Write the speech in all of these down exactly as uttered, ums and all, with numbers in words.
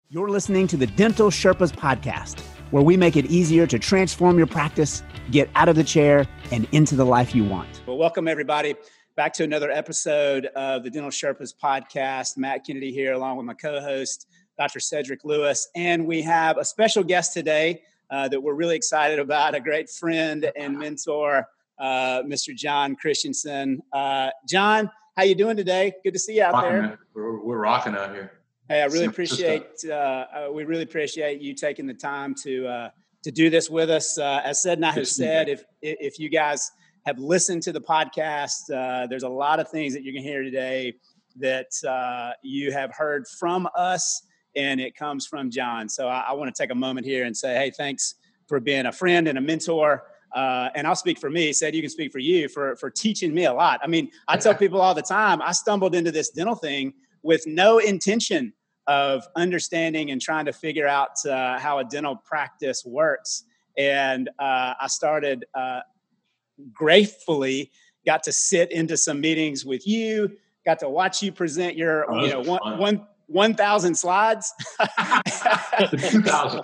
You're listening to the Dental Sherpas podcast, where we make it easier to transform your practice, get out of the chair, and into the life you want. Well, welcome everybody back to another episode of the Dental Sherpas podcast. Matt Kennedy here, along with my co-host, Doctor Cedric Lewis. And we have a special guest today uh, that we're really excited about, a great friend and mentor, uh, Mister John Christensen. Uh, John, how you doing today? Good to see you out rocking, there. Man. We're, we're rocking out here. Hey, I really appreciate, uh, uh, we really appreciate you taking the time to uh, to do this with us. Uh, as Ced and I have said, if if you guys have listened to the podcast, uh, there's a lot of things that you can hear today that uh, you have heard from us, and it comes from John. So I, I want to take a moment here and say, hey, thanks for being a friend and a mentor. Uh, and I'll speak for me. Ced, you can speak for you, for for teaching me a lot. I mean, I tell people all the time, I stumbled into this dental thing with no intention of understanding and trying to figure out uh, how a dental practice works. And uh, I started uh, gratefully got to sit into some meetings with you, got to watch you present your, oh, you know, one, one, one thousand slides, two thousand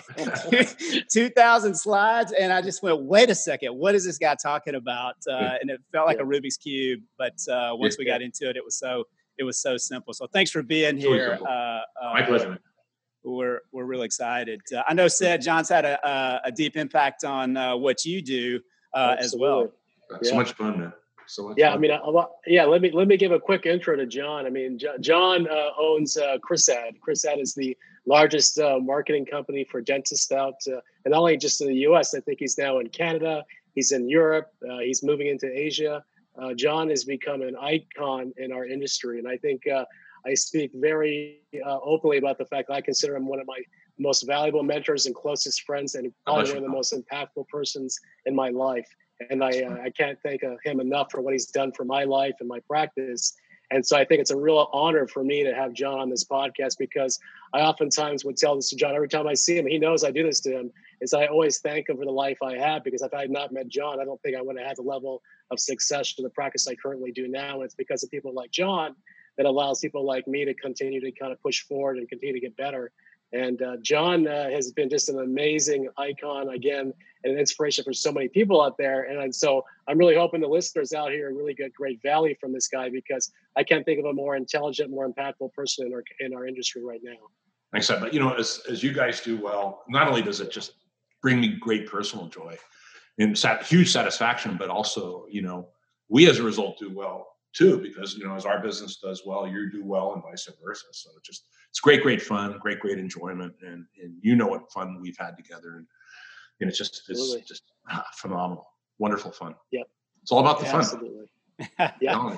two thousand slides. And I just went, wait a second, what is this guy talking about? Uh, and it felt like yeah. a Rubik's Cube. But uh, once yeah. we got into it, it was so It was so simple. So thanks for being here. Uh, uh, My pleasure. We're we're really excited. Uh, I know, Ced, John's had a, a, a deep impact on uh, what you do uh, as well. Yeah. So much fun, man. So much yeah, fun. I mean, I, yeah. Let me let me give a quick intro to John. I mean, John uh, owns uh, ChrisAd. ChrisAd is the largest uh, marketing company for dentists out, uh, and not only just in the U S. I think he's now in Canada. He's in Europe. Uh, he's moving into Asia. Uh, John has become an icon in our industry. And I think uh, I speak very uh, openly about the fact that I consider him one of my most valuable mentors and closest friends, and probably one of the most impactful persons in my life. And I, uh, I can't thank uh, him enough for what he's done for my life and my practice. And so I think it's a real honor for me to have John on this podcast, because I oftentimes would tell this to John every time I see him. He knows I do this to him. Is I always thank him for the life I have, because if I had not met John, I don't think I would have had the level of success to the practice I currently do now. And it's because of people like John that allows people like me to continue to kind of push forward and continue to get better. And uh, John uh, has been just an amazing icon, again, and an inspiration for so many people out there. And, and so I'm really hoping the listeners out here really get great value from this guy, because I can't think of a more intelligent, more impactful person in our in our industry right now. Thanks, Ed. But, you know, as as you guys do well, not only does it just bring me great personal joy and sat, huge satisfaction, but also, you know, we as a result do well too, because, you know, as our business does well, you do well and vice versa. So it's just, it's great, great fun, great, great enjoyment. And, and you know what fun we've had together. And, and it's just, it's just ah, phenomenal, wonderful fun. Yep. It's all about the yeah, fun. Absolutely. Yeah.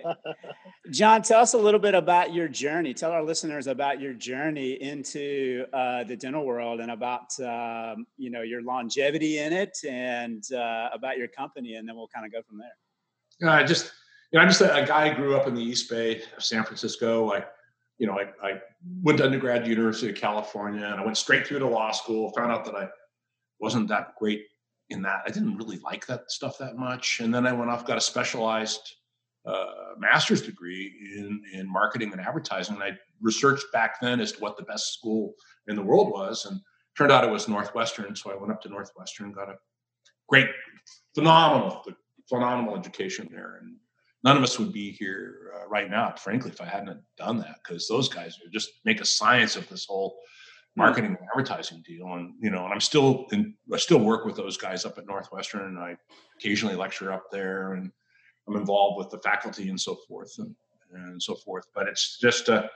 John, tell us a little bit about your journey. Tell our listeners about your journey into uh, the dental world, and about, um, you know, your longevity in it, and uh, about your company. And then we'll kind of go from there. I uh, just, you know, I'm just a, a guy who grew up in the East Bay of San Francisco. I, you know, I, I went to undergrad at the University of California, and I went straight through to law school, found out that I wasn't that great in that. I didn't really like that stuff that much. And then I went off, got a specialized uh, master's degree in, in marketing and advertising. And I researched back then as to what the best school in the world was. And turned out it was Northwestern. So I went up to Northwestern, got a great, phenomenal, phenomenal education there. And none of us would be here uh, right now, frankly, if I hadn't done that, because those guys are just make a science of this whole marketing and advertising deal. And, you know, and I'm still in, I still work with those guys up at Northwestern, and I occasionally lecture up there, and I'm involved with the faculty and so forth and, and so forth. But it's just, uh,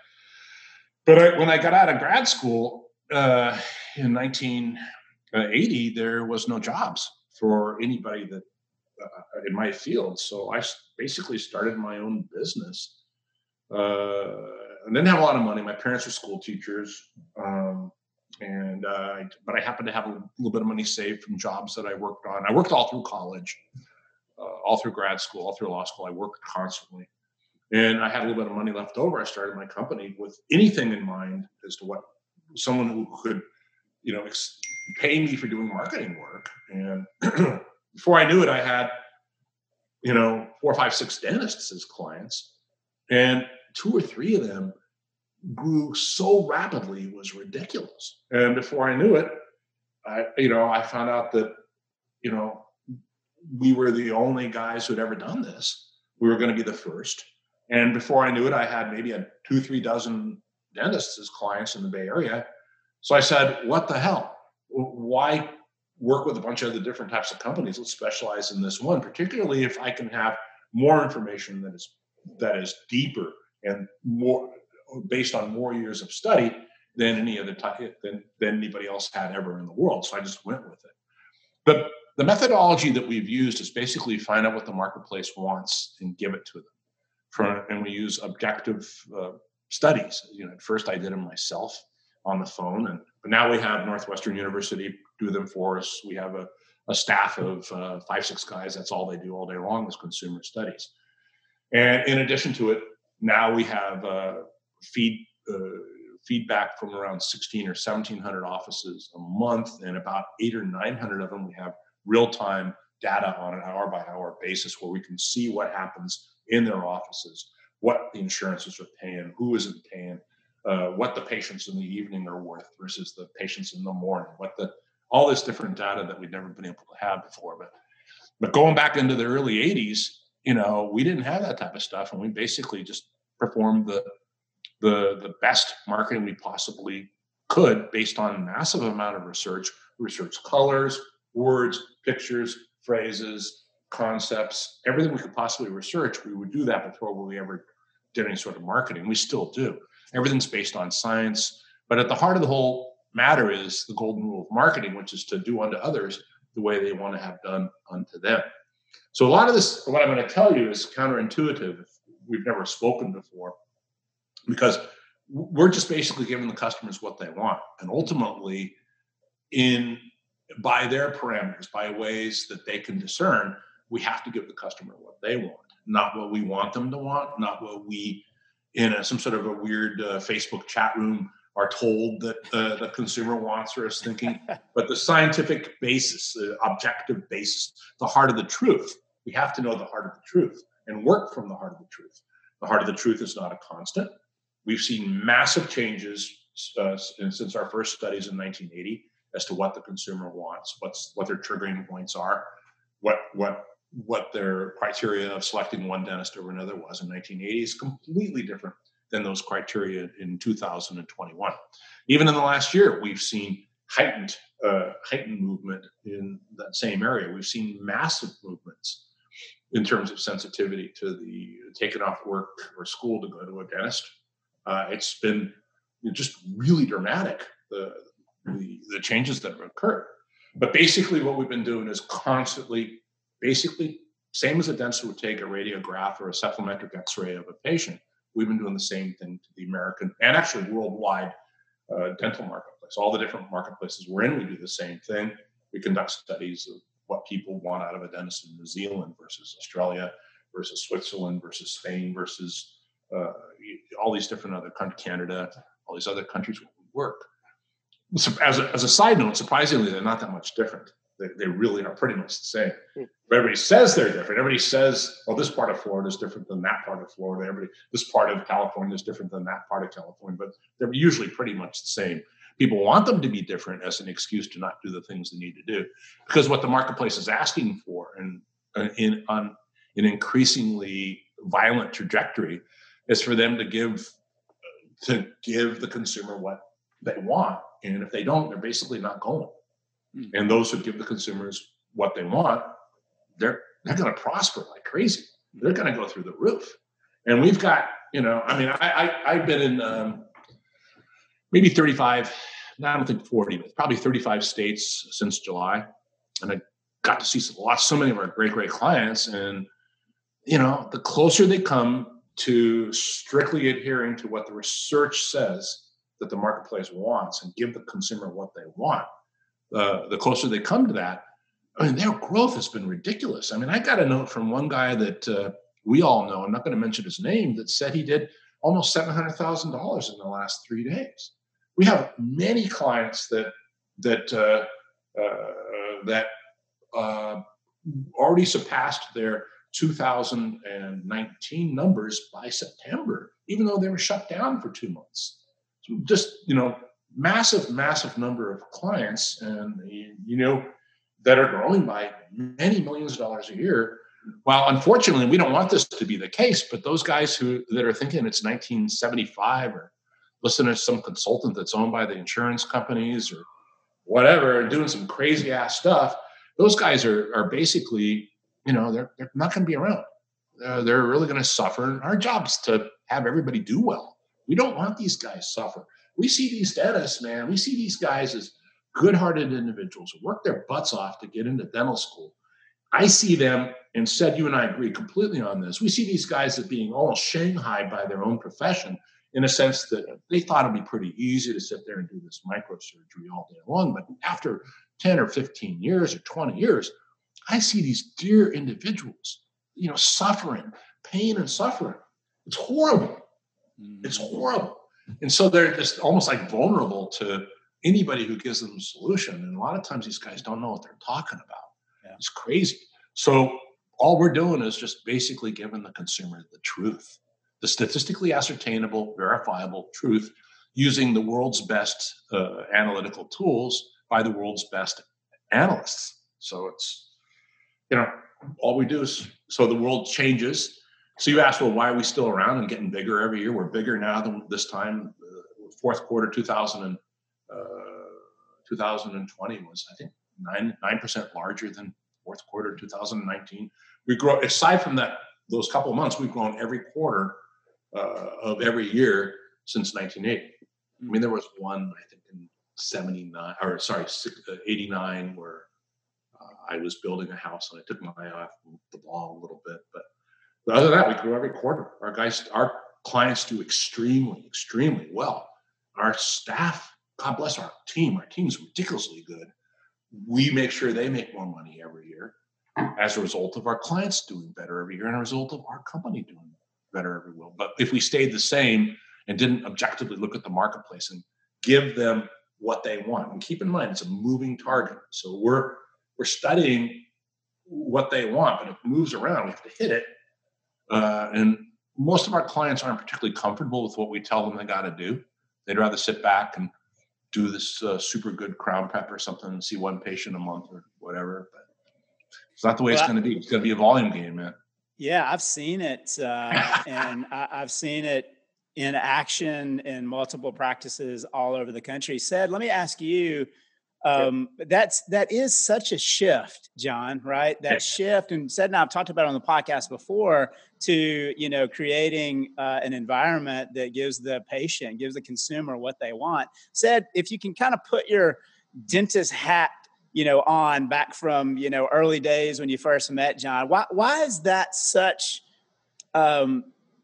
but I, when I got out of grad school uh, in nineteen eighty, there was no jobs for anybody that uh, in my field. So I basically started my own business. Uh, I didn't have a lot of money. My parents were school teachers. Um, and, uh, but I happened to have a little bit of money saved from jobs that I worked on. I worked all through college, uh, all through grad school, all through law school. I worked constantly, and I had a little bit of money left over. I started my company with anything in mind as to what someone who could, you know, ex- pay me for doing marketing work. And before I knew it, I had, you know, four, five, six dentists as clients, and two or three of them grew so rapidly, it was ridiculous. And before I knew it, I, you know, I found out that, you know, we were the only guys who had ever done this. We were going to be the first. And before I knew it, I had maybe a two, three dozen dentists as clients in the Bay Area. So I said, what the hell? Why work with a bunch of other different types of companies? Let's specialize in this one, particularly if I can have more information that is that is deeper and more based on more years of study than any other type than, than anybody else had ever in the world. So I just went with it. But the methodology that we've used is basically find out what the marketplace wants and give it to them. For, and we use objective uh, studies. You know, at first I did them myself on the phone, and but now we have Northwestern University do them for us. We have a, a staff of uh, five, six guys. That's all they do all day long is consumer studies. And in addition to it, now we have uh, feed uh, feedback from around sixteen or seventeen hundred offices a month, and about eight or nine hundred of them we have real-time data on an hour-by-hour basis where we can see what happens in their offices, what the insurances are paying, who isn't paying, uh, what the patients in the evening are worth versus the patients in the morning, what the all this different data that we'd never been able to have before. But but going back into the early eighties, you know, we didn't have that type of stuff, and we basically just performed the the the best marketing we possibly could based on a massive amount of research. Research colors, words, pictures, phrases, concepts, everything we could possibly research. We would do that before we ever did any sort of marketing. We still do. Everything's based on science. But at the heart of the whole matter is the golden rule of marketing, which is to do unto others the way they want to have done unto them. So a lot of this, what I'm going to tell you, is counterintuitive. We've never spoken before, because we're just basically giving the customers what they want. And ultimately, in by their parameters, by ways that they can discern, we have to give the customer what they want, not what we want them to want, not what we, in a, some sort of a weird uh, Facebook chat room, are told that uh, the consumer wants or is thinking, but the scientific basis, the objective basis, the heart of the truth. We have to know the heart of the truth and work from the heart of the truth. The heart of the truth is not a constant. We've seen massive changes uh, since our first studies in nineteen eighty as to what the consumer wants, what's what their triggering points are, what what what their criteria of selecting one dentist over another was in nineteen eighty is completely different than those criteria in two thousand twenty-one. Even in the last year, we've seen heightened uh, heightened movement in that same area. We've seen massive movements in terms of sensitivity to the taking off work or school to go to a dentist. Uh, it's been just really dramatic, the, the the changes that have occurred. But basically what we've been doing is constantly, basically, same as a dentist would take a radiograph or a supplementary x-ray of a patient, we've been doing the same thing to the American and actually worldwide uh, dental marketplace. All the different marketplaces we're in, we do the same thing. We conduct studies of what people want out of a dentist in New Zealand versus Australia versus Switzerland versus Spain versus uh, all these different other countries, Canada, all these other countries where we work. As a, as a side note, surprisingly, they're not that much different. They, they really are pretty much the same. But everybody says they're different. Everybody says, well, this part of Florida is different than that part of Florida. Everybody, this part of California is different than that part of California. But they're usually pretty much the same. People want them to be different as an excuse to not do the things they need to do, because what the marketplace is asking for, and uh, in on an increasingly violent trajectory, is for them to give to give the consumer what they want, and if they don't, they're basically not going. Mm. And those who give the consumers what they want, they're they're going to prosper like crazy. They're going to go through the roof. And we've got, you know, I mean, I, I I've been in um, maybe thirty-five, I don't think forty, but probably thirty-five states since July, and I got to see so, lots, so many of our great great clients, and you know, the closer they come to strictly adhering to what the research says that the marketplace wants and give the consumer what they want, uh, the closer they come to that, I mean, their growth has been ridiculous. I mean, I got a note from one guy that uh, we all know, I'm not going to mention his name, that said he did almost seven hundred thousand dollars in the last three days. We have many clients that that uh, uh, that uh, already surpassed their two thousand nineteen numbers by September, even though they were shut down for two months. So just, you know, massive, massive number of clients, and, you know, that are growing by many millions of dollars a year. Well, unfortunately, we don't want this to be the case, but those guys who that are thinking it's nineteen seventy-five or listen to some consultant that's owned by the insurance companies or whatever, doing some crazy ass stuff, those guys are are basically, you know, they're they're not going to be around. Uh, they're really going to suffer. Our job's to have everybody do well. We don't want these guys suffer. We see these dentists, man. We see these guys as good-hearted individuals who work their butts off to get into dental school. I see them, and said you and I agree completely on this. We see these guys as being almost shanghaied by their own profession, in a sense that they thought it'd be pretty easy to sit there and do this microsurgery all day long. But after ten or fifteen years or twenty years, I see these dear individuals, you know, suffering, pain and suffering. It's horrible. It's horrible. And so they're just almost like vulnerable to anybody who gives them a solution. And a lot of times these guys don't know what they're talking about. Yeah. It's crazy. So all we're doing is just basically giving the consumer the truth, the statistically ascertainable, verifiable truth, using the world's best uh, analytical tools by the world's best analysts. So it's, you know, all we do is, so the world changes. So you ask, well, why are we still around and getting bigger every year? We're bigger now than this time. Uh, fourth quarter two thousand and, uh, two thousand twenty was, I think, nine nine percent larger than fourth quarter two thousand nineteen. We grow, aside from that, those couple of months, we've grown every quarter uh, of every year since nineteen eighty. I mean, there was one, I think, in seventy-nine, or sorry, eighty-nine, where uh, I was building a house and I took my eye off the ball a little bit. But other than that, we grew every quarter. Our guys, our clients do extremely, extremely well. Our staff, God bless our team. Our team's ridiculously good. We make sure they make more money every year as a result of our clients doing better every year and a result of our company doing better every year. But if we stayed the same and didn't objectively look at the marketplace and give them what they want, and keep in mind, it's a moving target. So we're we're studying what they want, but it moves around. We have to hit it. Uh, and most of our clients aren't particularly comfortable with what we tell them they got to do. They'd rather sit back and do this uh, super good crown prep or something and see one patient a month or whatever. But it's not the way well, it's going to be. It's going to be a volume game, man. Yeah, I've seen it. Uh, and I, I've seen it in action in multiple practices all over the country. Said, let me ask you, um, yeah. that's, that is such a shift, John, right? That yeah. shift, and Said and I've talked about it on the podcast before, to, you know, creating uh, an environment that gives the patient, gives the consumer what they want. Said, if you can kind of put your dentist hat, you know, on back from, you know, early days when you first met John, why, why is that such um,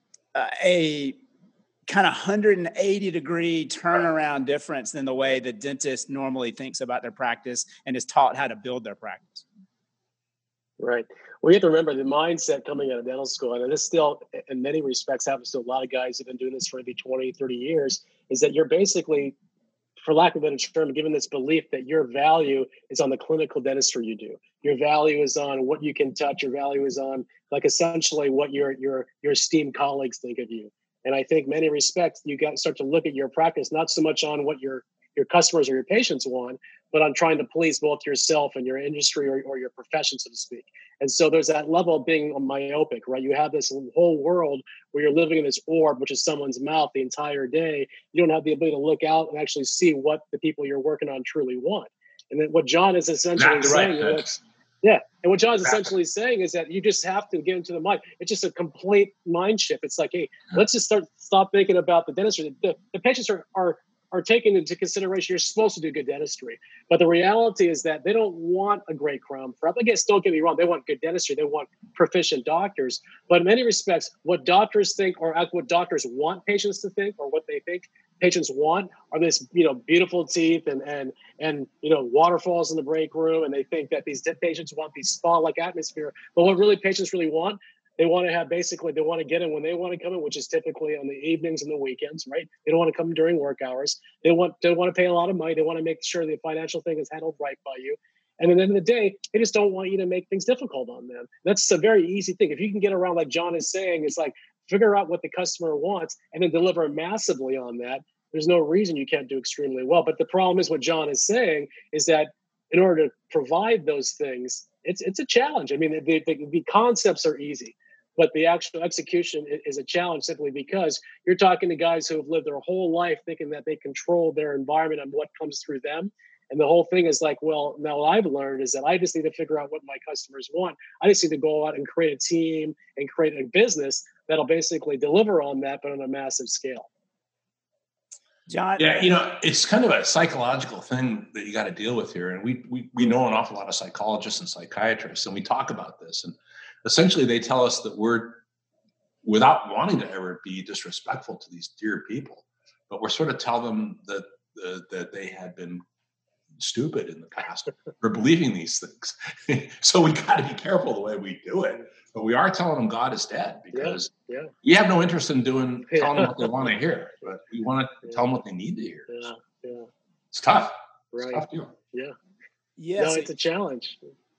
a kind of one hundred eighty degree turnaround difference than the way the dentist normally thinks about their practice and is taught how to build their practice? Right. Well, you have to remember the mindset coming out of dental school, and this still, in many respects, happens to a lot of guys who've been doing this for maybe twenty, thirty years, is that you're basically, for lack of a better term, given this belief that your value is on the clinical dentistry you do. Your value is on what you can touch. Your value is on, like, essentially what your your your esteemed colleagues think of you. And I think many respects, you got to start to look at your practice, not so much on what your your customers or your patients want, but on trying to please both yourself and your industry or, or your profession, so to speak. And so there's that level of being myopic, right? You have this whole world where you're living in this orb, which is someone's mouth the entire day. You don't have the ability to look out and actually see what the people you're working on truly want. And then what John is essentially That's saying, right, is, yeah, and what John's essentially saying is that you just have to get into the mind. It's just a complete mind shift. It's like, hey, let's just start stop thinking about the dentistry. The, the patients are are are taken into consideration. You're supposed to do good dentistry, but the reality is that they don't want a great crown prep. I guess, don't get me wrong, they want good dentistry. They want proficient doctors. But in many respects, what doctors think, or what doctors want patients to think, or what they think patients want, are this, you know, beautiful teeth and and and you know, waterfalls in the break room, and they think that these patients want these spa-like atmosphere. But what really patients really want, they want to have basically, they want to get in when they want to come in, which is typically on the evenings and the weekends, right? They don't want to come during work hours. They want they want to pay a lot of money. They want to make sure the financial thing is handled right by you. And at the end of the day, they just don't want you to make things difficult on them. That's a very easy thing. If you can get around, like John is saying, it's like figure out what the customer wants and then deliver massively on that. There's no reason you can't do extremely well. But the problem is what John is saying is that in order to provide those things, it's it's a challenge. I mean, the, the, the concepts are easy, but the actual execution is a challenge simply because you're talking to guys who have lived their whole life thinking that they control their environment and what comes through them. And the whole thing is like, well, now what I've learned is that I just need to figure out what my customers want. I just need to go out and create a team and create a business that'll basically deliver on that, but on a massive scale. John? Yeah, you know, it's kind of a psychological thing that you got to deal with here. And we, we we know an awful lot of psychologists and psychiatrists, and we talk about this. And essentially they tell us that we're, without wanting to ever be disrespectful to these dear people, but we're sort of tell them that, uh, that they had been stupid in the past for believing these things. So we got to be careful the way we do it. But we are telling them God is dead because yeah, yeah. you have no interest in doing telling them what they want to hear, but you want to yeah. tell them what they need to hear. Yeah, yeah. It's tough. Right. It's tough deal. Yeah. Yes. No, it's a challenge.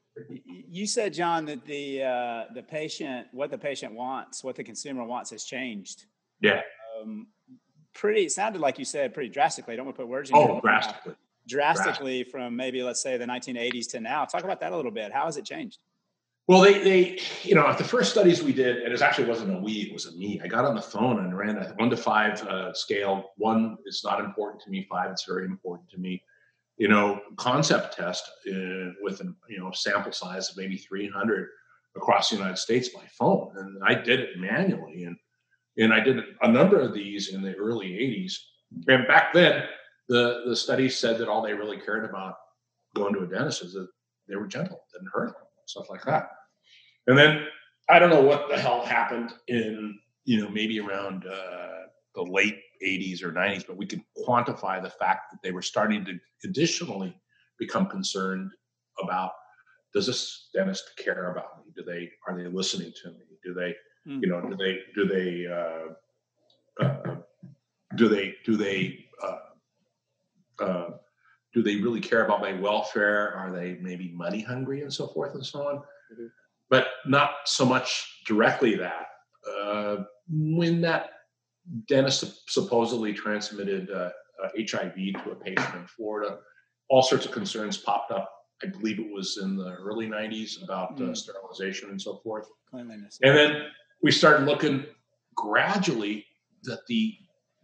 You said, John, that the uh, the patient, what the patient wants, what the consumer wants, has changed. Yeah. Um, pretty. It sounded like you said pretty drastically. I don't want to put words in your mouth. Oh, drastically. Drastically from maybe, let's say, the nineteen eighties to now. Talk about that a little bit. How has it changed? Well, they, they, you know, at the first studies we did, and it actually wasn't a we, it was a me. I got on the phone and ran a one to five uh, scale. One is not important to me. Five, it's very important to me. You know, concept test uh, with a you know sample size of maybe three hundred across the United States by phone, and I did it manually, and and I did a number of these in the early eighties. And back then, the the studies said that all they really cared about going to a dentist is that they were gentle, didn't hurt them, stuff like that. And then I don't know what the hell happened in you know maybe around uh, the late eighties or nineties, but we could quantify the fact that they were starting to additionally become concerned about, does this dentist care about me? Do they, are they listening to me? Do they, mm. you know, do they, do they, uh, uh, do they, do they, uh, uh, do they really care about my welfare? Are they maybe money hungry and so forth and so on? Mm-hmm. But not so much directly that. Uh, when that dentist supposedly transmitted uh, uh, H I V to a patient in Florida, all sorts of concerns popped up. I believe it was in the early nineties about mm. uh, sterilization and so forth. Cleanliness. And then we started looking gradually that the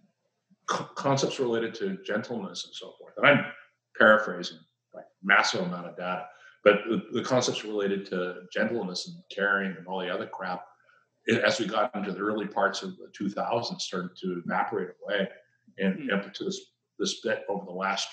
co- concepts related to gentleness and so forth, and I'm paraphrasing like massive amount of data, but the, the concepts related to gentleness and caring and all the other crap, as we got into the early parts of the two thousands, started to evaporate away, and mm. up to this this bit over the last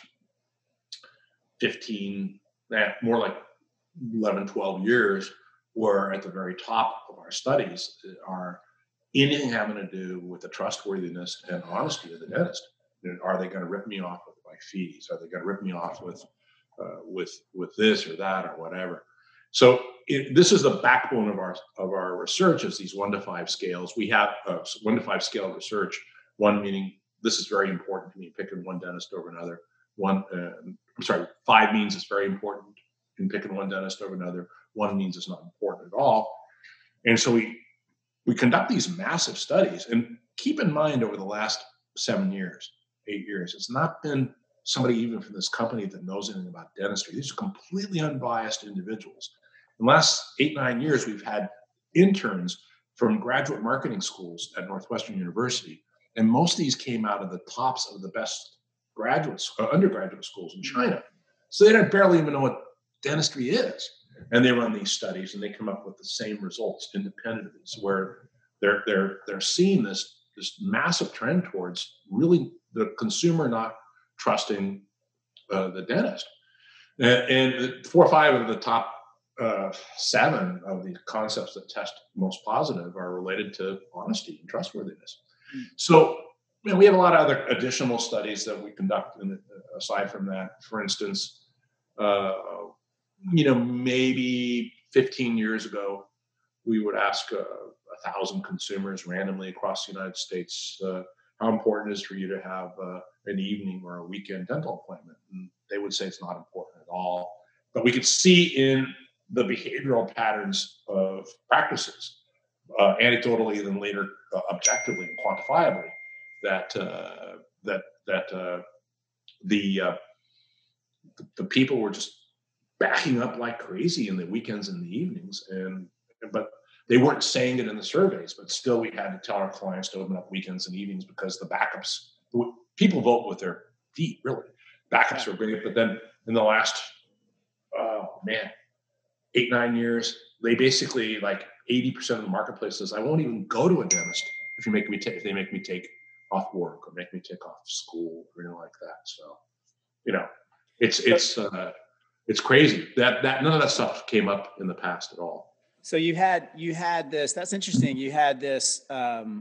fifteen, more like eleven, twelve years, where at the very top of our studies are anything having to do with the trustworthiness and honesty of the dentist. Are they going to rip me off with my fees? Are they going to rip me off with uh, with with this or that or whatever? So it, this is the backbone of our of our research, is these one to five scales. We have uh, one to five scale research. One meaning this is very important to me, picking one dentist over another. One, uh, I'm sorry, five means it's very important in picking one dentist over another. One means it's not important at all. And so we we conduct these massive studies. And keep in mind, over the last seven years, eight years, it's not been somebody even from this company that knows anything about dentistry. These are completely unbiased individuals. In the last eight, nine years, we've had interns from graduate marketing schools at Northwestern University. And most of these came out of the tops of the best graduate, uh, undergraduate schools in China. So they don't barely even know what dentistry is. And they run these studies and they come up with the same results independently, where they're, they're, they're seeing this, this massive trend towards really the consumer not trusting uh, the dentist. And, and four or five of the top uh, seven of the concepts that test most positive are related to honesty and trustworthiness. Mm. So, you know, we have a lot of other additional studies that we conduct in, uh, aside from that. For instance, uh, you know, maybe fifteen years ago, we would ask uh, a thousand consumers randomly across the United States, uh, how important it is for you to have uh, an evening or a weekend dental appointment. And they would say it's not important at all. but we could see in the behavioral patterns of practices, uh, anecdotally, then later uh, objectively and quantifiably, that uh, that that uh, the, uh, the the people were just backing up like crazy in the weekends and the evenings, and but they weren't saying it in the surveys, but still we had to tell our clients to open up weekends and evenings because the backups, people vote with their feet, really. Backups Yeah. are great, but then in the last, oh man, eight, nine years, they basically like eighty percent of the marketplace says, I won't even go to a dentist if you make me take, if they make me take off work or make me take off school or anything like that. So, you know, it's, it's, uh, it's crazy that, that none of that stuff came up in the past at all. So you had, you had this, that's interesting. You had this, um,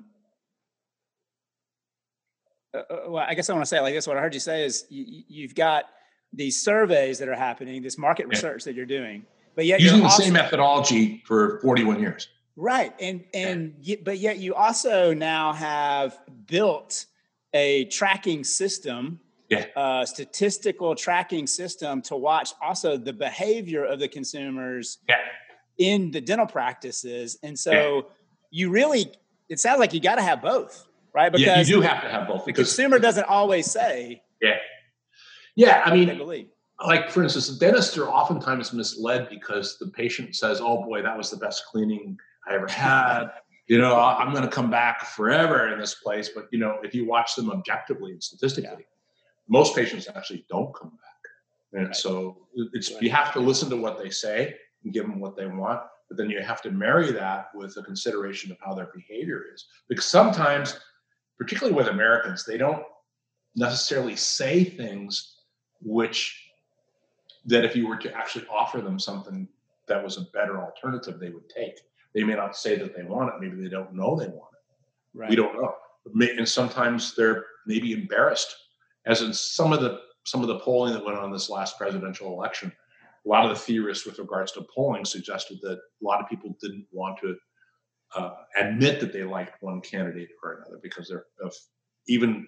uh, well, I guess I want to say it like this. What I heard you say is you, you've got these surveys that are happening, this market research yeah. that you're doing, but yet using you're the also, same methodology for forty-one years. Right. And, and, yeah. but yet you also now have built a tracking system, yeah. uh, statistical tracking system to watch also the behavior of the consumers yeah. in the dental practices. And so yeah. you really, it sounds like you got to have both, right? Because yeah, you do have to have both. Because the consumer doesn't always say. Yeah. Yeah. I mean, they believe. Like, for instance, the dentists are oftentimes misled because the patient says, oh boy, that was the best cleaning I ever had. You know, I'm going to come back forever in this place. But, you know, if you watch them objectively and statistically, yeah. most patients actually don't come back. And right. so it's, right. you have to listen to what they say and give them what they want. But then you have to marry that with a consideration of how their behavior is. Because sometimes, particularly with Americans, they don't necessarily say things which that if you were to actually offer them something that was a better alternative, they would take. They may not say that they want it. Maybe they don't know they want it. Right. We don't know. And sometimes they're maybe embarrassed. As in some of the some of the polling that went on this last presidential election, a lot of the theorists with regards to polling suggested that a lot of people didn't want to uh, admit that they liked one candidate or another because they're of even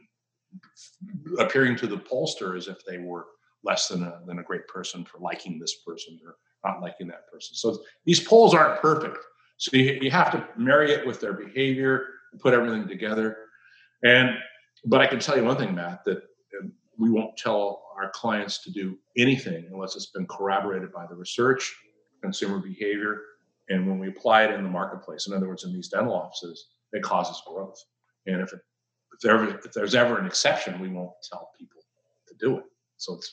appearing to the pollster as if they were less than a than a great person for liking this person or not liking that person. So these polls aren't perfect. So you, you have to marry it with their behavior, put everything together. And but I can tell you one thing, Matt, that we won't tell our clients to do anything unless it's been corroborated by the research, consumer behavior, and when we apply it in the marketplace. In other words, in these dental offices, it causes growth. And if, it, if, there ever, if there's ever an exception, we won't tell people to do it. So it's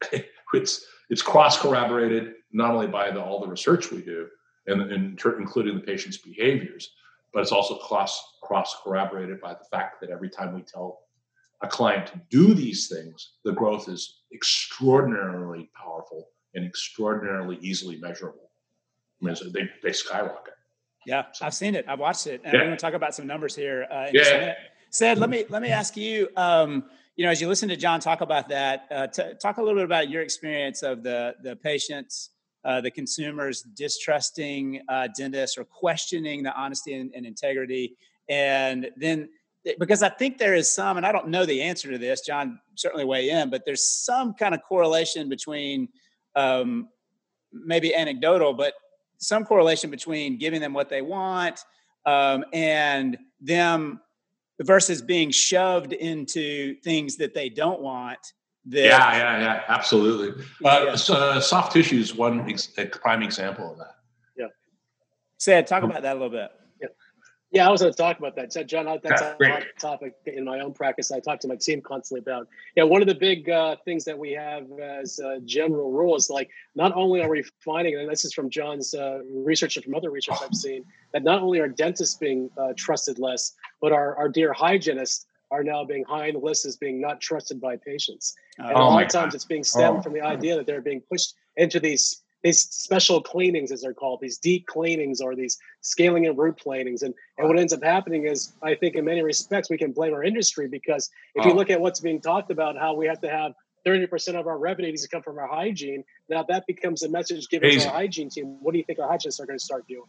it's it's cross corroborated not only by the, all the research we do, and, and including the patient's behaviors, but it's also cross cross corroborated by the fact that every time we tell a client to do these things, the growth is extraordinarily powerful and extraordinarily easily measurable. I mean, so they they skyrocket. Yeah, so, I've seen it. I've watched it, and yeah. we're going to talk about some numbers here uh, in yeah. just a minute. Sid, let me let me ask you. Um, you know, as you listen to John talk about that, uh, t- talk a little bit about your experience of the the patients, uh, the consumers distrusting uh, dentists or questioning the honesty and, and integrity, and then because I think there is some, and I don't know the answer to this, John certainly weigh in, but there's some kind of correlation between, um, maybe anecdotal, but some correlation between giving them what they want um, and them versus being shoved into things that they don't want. That, yeah, yeah, yeah, absolutely. Uh, yeah. So, uh, soft tissue is one ex- a prime example of that. Yeah. Sid, talk about that a little bit. Yeah, yeah, I was going to talk about that. So, John, that's yeah, a hot topic in my own practice. I talk to my team constantly about. Yeah, one of the big uh, things that we have as a general rule is like not only are we finding, and this is from John's uh, research and from other research I've seen, that not only are dentists being uh, trusted less, but our, our dear hygienists are now being high on the list as being not trusted by patients. And oh a lot of times God. It's being stemmed oh. from the idea that they're being pushed into these these special cleanings, as they're called, these deep cleanings or these scaling and root planings. And, and what ends up happening is, I think in many respects, we can blame our industry because if oh. you look at what's being talked about, how we have to have thirty percent of our revenue needs to come from our hygiene. Now that becomes a message given Crazy. to our hygiene team. What do you think our hygienists are going to start doing?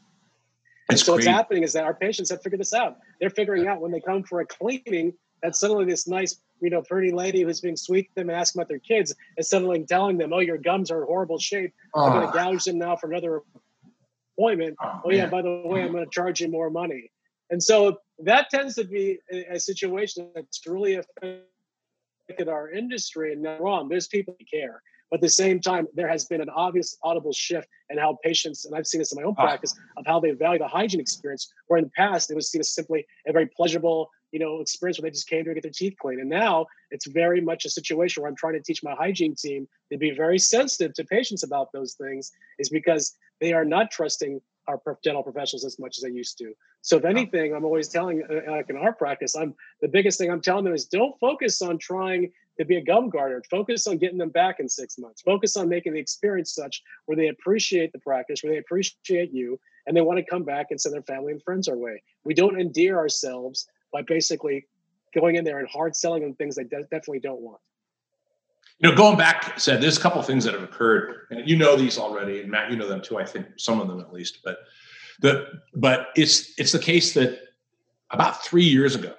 And so crazy. What's happening is that our patients have figured this out. They're figuring out when they come for a cleaning that suddenly this nice you know, pretty lady who's being sweet to them and asking about their kids, instead of like telling them, oh, your gums are in horrible shape. Oh. I'm going to gouge them now for another appointment. Oh, oh yeah, man. by the way, I'm going to charge you more money. And so that tends to be a, a situation that's really affected our industry. And not wrong, there's people who care. But at the same time, there has been an obvious audible shift in how patients, and I've seen this in my own practice, of how they value the hygiene experience, where in the past it was seen as simply a very pleasurable, you know, experience where they just came to get their teeth cleaned. And now it's very much a situation where I'm trying to teach my hygiene team to be very sensitive to patients about those things, is because they are not trusting our dental professionals as much as they used to. So if anything, I'm always telling, like in our practice, I'm the biggest thing I'm telling them is don't focus on trying to be a gum gardener. Focus on getting them back in six months. Focus on making the experience such where they appreciate the practice, where they appreciate you, and they want to come back and send their family and friends our way. We don't endear ourselves by basically going in there and hard selling them things they de- definitely don't want. You know, going back, said there's a couple of things that have occurred, and you know these already, and Matt, you know them too. I think some of them at least, but the but it's it's the case that about three years ago,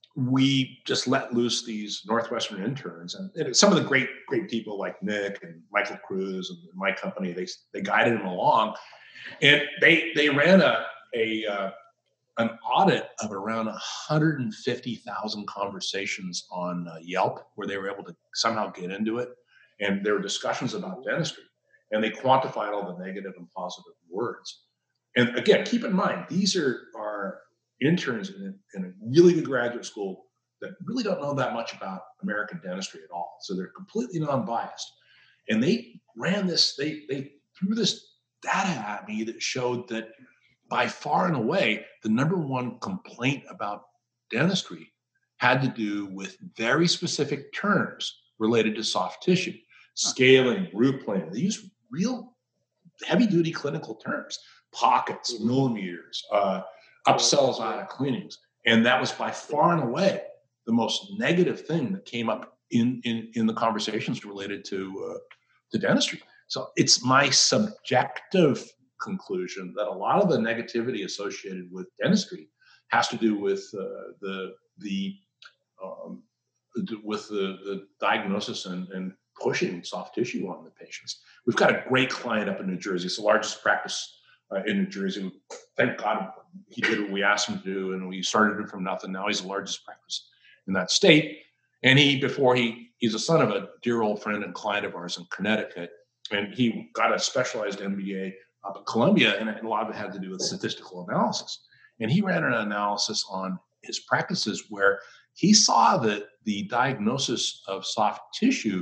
we just let loose these Northwestern interns, and, and some of the great great people like Nick and Michael Cruz and my company, they they guided them along, and they they ran a a uh, an audit of around one hundred fifty thousand conversations on uh, Yelp, where they were able to somehow get into it. And there were discussions about dentistry, and they quantified all the negative and positive words. And again, keep in mind, these are, are interns in, in a really good graduate school that really don't know that much about American dentistry at all. So they're completely non-biased. And they ran this, they, they threw this data at me that showed that by far and away, the number one complaint about dentistry had to do with very specific terms related to soft tissue, scaling, root planing. They use real heavy-duty clinical terms, pockets, mm-hmm. millimeters, uh, upsells out of cleanings. And that was by far and away the most negative thing that came up in, in, in the conversations related to, uh, to dentistry. So it's my subjective conclusion that a lot of the negativity associated with dentistry has to do with uh, the the um, with the, the diagnosis and, and pushing soft tissue on the patients. We've got a great client up in New Jersey. It's the largest practice uh, in New Jersey. Thank God he did what we asked him to do, and we started him from nothing. Now he's the largest practice in that state. And he, before he, he's a son of a dear old friend and client of ours in Connecticut, and he got a specialized M B A up at Columbia, and a lot of it had to do with statistical analysis. And he ran an analysis on his practices where he saw that the diagnosis of soft tissue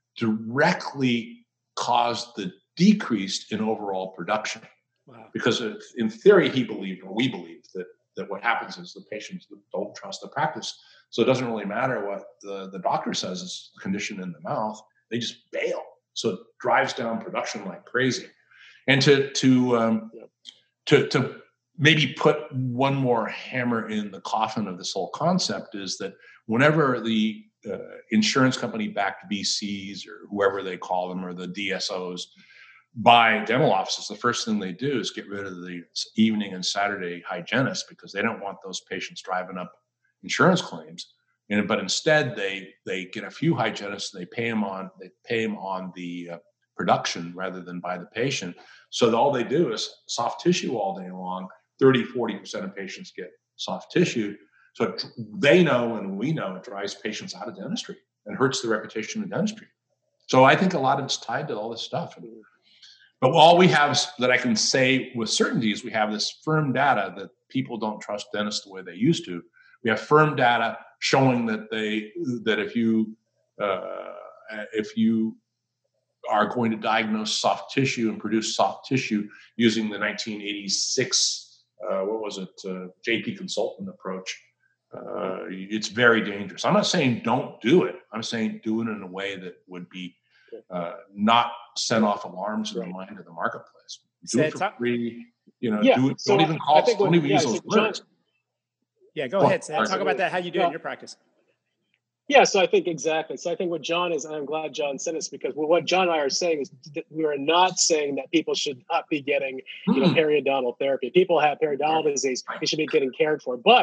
directly caused the decrease in overall production. Wow. Because in theory, he believed, or we believed, that, that what happens is the patients don't trust the practice. So it doesn't really matter what the, the doctor says is the condition in the mouth. They just bail. So it drives down production like crazy. And to to um, to to maybe put one more hammer in the coffin of this whole concept is that whenever the uh, insurance company-backed V Cs or whoever they call them, or the D S Os, buy dental offices, the first thing they do is get rid of the evening and Saturday hygienists, because they don't want those patients driving up insurance claims. And but instead, they they get a few hygienists, and they pay them on they pay them on the uh, production rather than by the patient. So all they do is soft tissue all day long. thirty, forty percent of patients get soft tissue. So they know, and we know, it drives patients out of dentistry and hurts the reputation of dentistry. So I think a lot of it's tied to all this stuff. But all we have is, that I can say with certainty, is we have this firm data that people don't trust dentists the way they used to. We have firm data showing that they that if you uh, if you are going to diagnose soft tissue and produce soft tissue using the nineteen eighty-six, uh, what was it, uh, J P Consultant approach, uh, it's very dangerous. I'm not saying don't do it. I'm saying do it in a way that would be uh, not send off alarms in the mind of the marketplace. Do so it for free. You know, yeah, do it, so don't even call. Don't when, even yeah, use those so John, words. Yeah, go well, ahead, Seth. Talk about that, how you do well, it in your practice. Yeah, so I think exactly. So I think what John is, and I'm glad John said this, because what John and I are saying is that we are not saying that people should not be getting, you know, periodontal therapy. People have periodontal disease; they should be getting cared for. But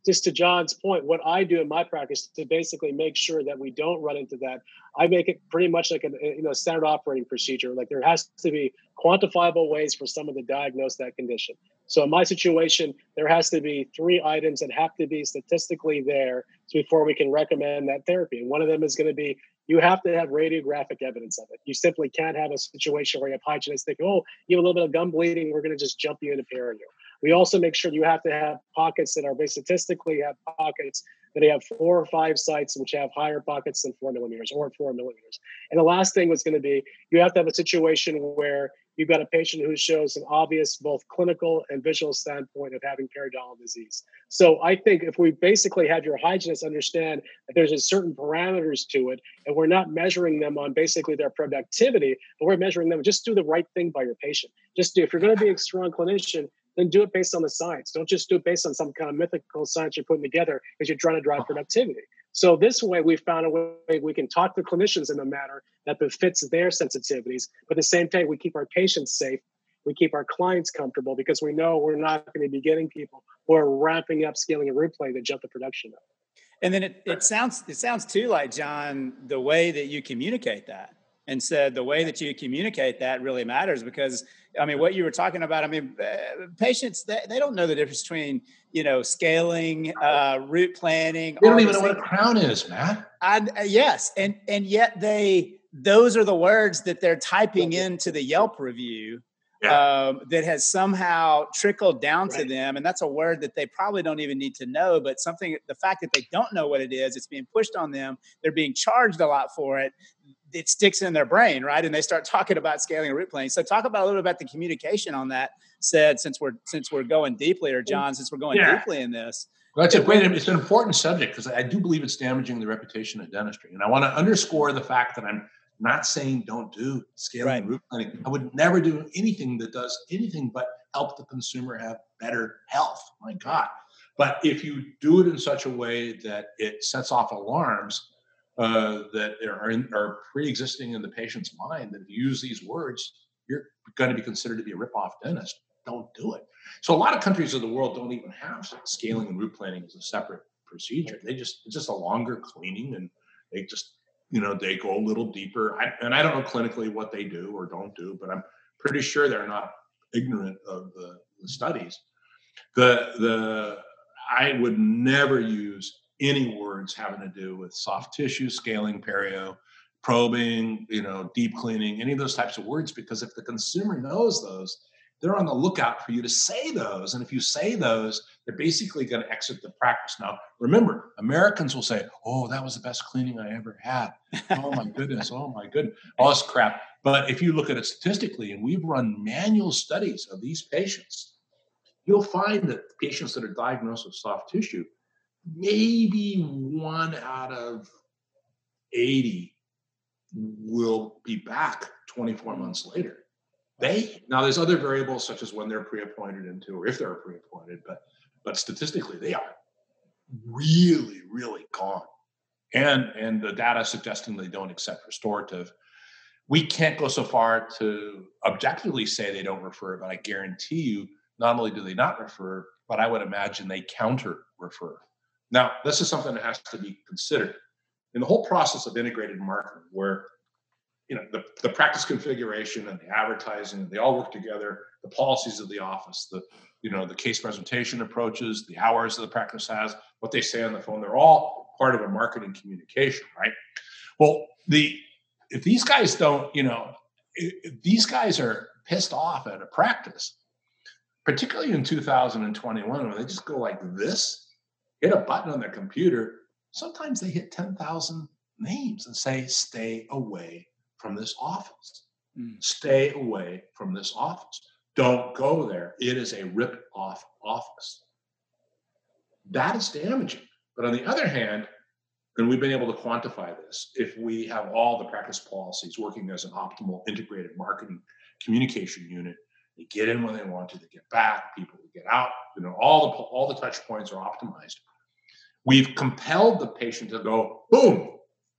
just to John's point, what I do in my practice to basically make sure that we don't run into that, I make it pretty much like a you know standard operating procedure. Like there has to be quantifiable ways for someone to diagnose that condition. So in my situation, there has to be three items that have to be statistically there before we can recommend that therapy. And one of them is going to be you have to have radiographic evidence of it. You simply can't have a situation where you have hygienists think, oh, you have a little bit of gum bleeding, we're going to just jump you into perio. We also make sure you have to have pockets that are very statistically have pockets that have four or five sites which have higher pockets than four millimeters or four millimeters. And the last thing was going to be you have to have a situation where you've got a patient who shows an obvious both clinical and visual standpoint of having periodontal disease. So I think if we basically have your hygienist understand that there's a certain parameters to it, and we're not measuring them on basically their productivity, but we're measuring them, just do the right thing by your patient. Just do, if you're going to be a strong clinician, then do it based on the science. Don't just do it based on some kind of mythical science you're putting together because you're trying to drive productivity. So this way, we found a way we can talk to clinicians in a manner that befits their sensitivities. But at the same time, we keep our patients safe. We keep our clients comfortable because we know we're not going to be getting people who are ramping up scaling and root play to jump to production of. And then it, it sounds it sounds too like, John, the way that you communicate that. And said the way that you communicate that really matters because, I mean, what you were talking about, I mean, uh, patients, they, they don't know the difference between, you know, scaling, uh, root planning. They don't even know what a crown is, Matt. And, uh, yes. And, and yet they, those are the words that they're typing into the Yelp review yeah. um, that has somehow trickled down right. to them. And that's a word that they probably don't even need to know, but something, the fact that they don't know what it is, it's being pushed on them. They're being charged a lot for it. It sticks in their brain, right? And they start talking about scaling and root planning. So talk about a little bit about the communication on that, said, since we're since we're going deeply, or John, since we're going yeah. deeply in this. Well, that's a great, it's an important subject because I do believe it's damaging the reputation of dentistry. And I want to underscore the fact that I'm not saying don't do scaling right. and root planning. I would never do anything that does anything but help the consumer have better health. My God. But if you do it in such a way that it sets off alarms, Uh, that are, in, are pre-existing in the patient's mind, that if you use these words, you're going to be considered to be a rip-off dentist. Don't do it. So a lot of countries of the world don't even have scaling and root planning as a separate procedure. They just, it's just a longer cleaning, and they just, you know, they go a little deeper. I, and I don't know clinically what they do or don't do, but I'm pretty sure they're not ignorant of the, the studies. The, the, I would never use any words having to do with soft tissue, scaling, perio, probing, you know, deep cleaning, any of those types of words, because if the consumer knows those, they're on the lookout for you to say those. And if you say those, they're basically going to exit the practice. Now, remember, Americans will say, oh, that was the best cleaning I ever had. Oh my goodness. Oh my goodness. All this crap. But if you look at it statistically, and we've run manual studies of these patients, you'll find that patients that are diagnosed with soft tissue, maybe one out of eighty will be back twenty-four months later. They now there's other variables such as when they're pre-appointed into, or if they're pre-appointed, but but statistically they are really, really gone. And and the data suggesting they don't accept restorative. We can't go so far to objectively say they don't refer, but I guarantee you, not only do they not refer, but I would imagine they counter refer. Now, this is something that has to be considered in the whole process of integrated marketing, where you know the, the practice configuration and the advertising, they all work together. The policies of the office, the you know the case presentation approaches, the hours that the practice has, what they say on the phone—they're all part of a marketing communication, right? Well, the if these guys don't, you know, if, if these guys are pissed off at a practice, particularly in two thousand twenty-one, when they just go like this. Hit a button on their computer, sometimes they hit ten thousand names and say, stay away from this office. Mm. Stay away from this office. Don't go there. It is a rip-off office. That is damaging. But on the other hand, and we've been able to quantify this, if we have all the practice policies working as an optimal integrated marketing communication unit, they get in when they want to, they get back, people get out, you know, all the all the touch points are optimized. We've compelled the patient to go, boom,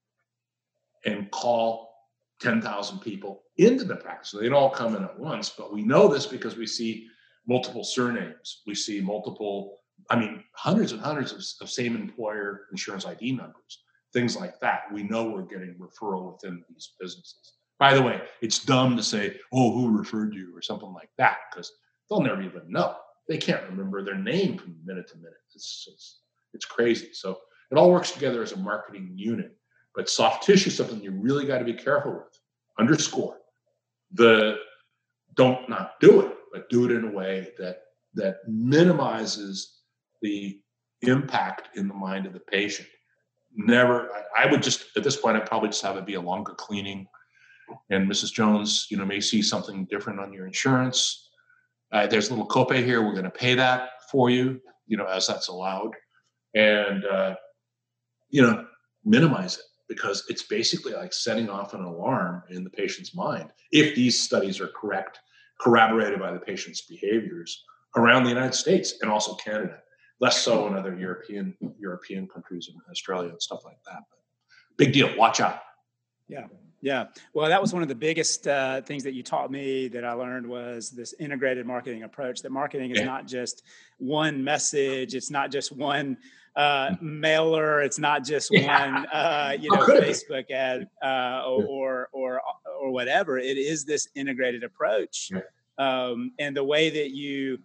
and call ten thousand people into the practice. So they don't all come in at once, but we know this because we see multiple surnames. We see multiple I mean, hundreds and hundreds of, of same employer insurance I D numbers, things like that. We know we're getting referral within these businesses. By the way, it's dumb to say, oh, who referred you or something like that, because they'll never even know. They can't remember their name from minute to minute. It's, it's, it's crazy. So it all works together as a marketing unit. But soft tissue is something you really got to be careful with. Underscore the don't not do it, but do it in a way that that minimizes the impact in the mind of the patient. Never, I, I would just, at this point, I'd probably just have it be a longer cleaning. And Missus Jones, you know, may see something different on your insurance. Uh, there's a little copay here. We're going to pay that for you, you know, as that's allowed. And, uh, you know, minimize it, because it's basically like setting off an alarm in the patient's mind. If these studies are correct, corroborated by the patient's behaviors around the United States and also Canada, less so in other European European countries and Australia and stuff like that. But big deal. Watch out. Yeah. Yeah. Well, that was one of the biggest uh, things that you taught me that I learned was this integrated marketing approach, that marketing is yeah. not just one message. It's not just one uh, mailer. It's not just yeah. one, uh, you know, Facebook ad uh, or, or, or, or whatever. It is this integrated approach. Yeah. Um, and the way that you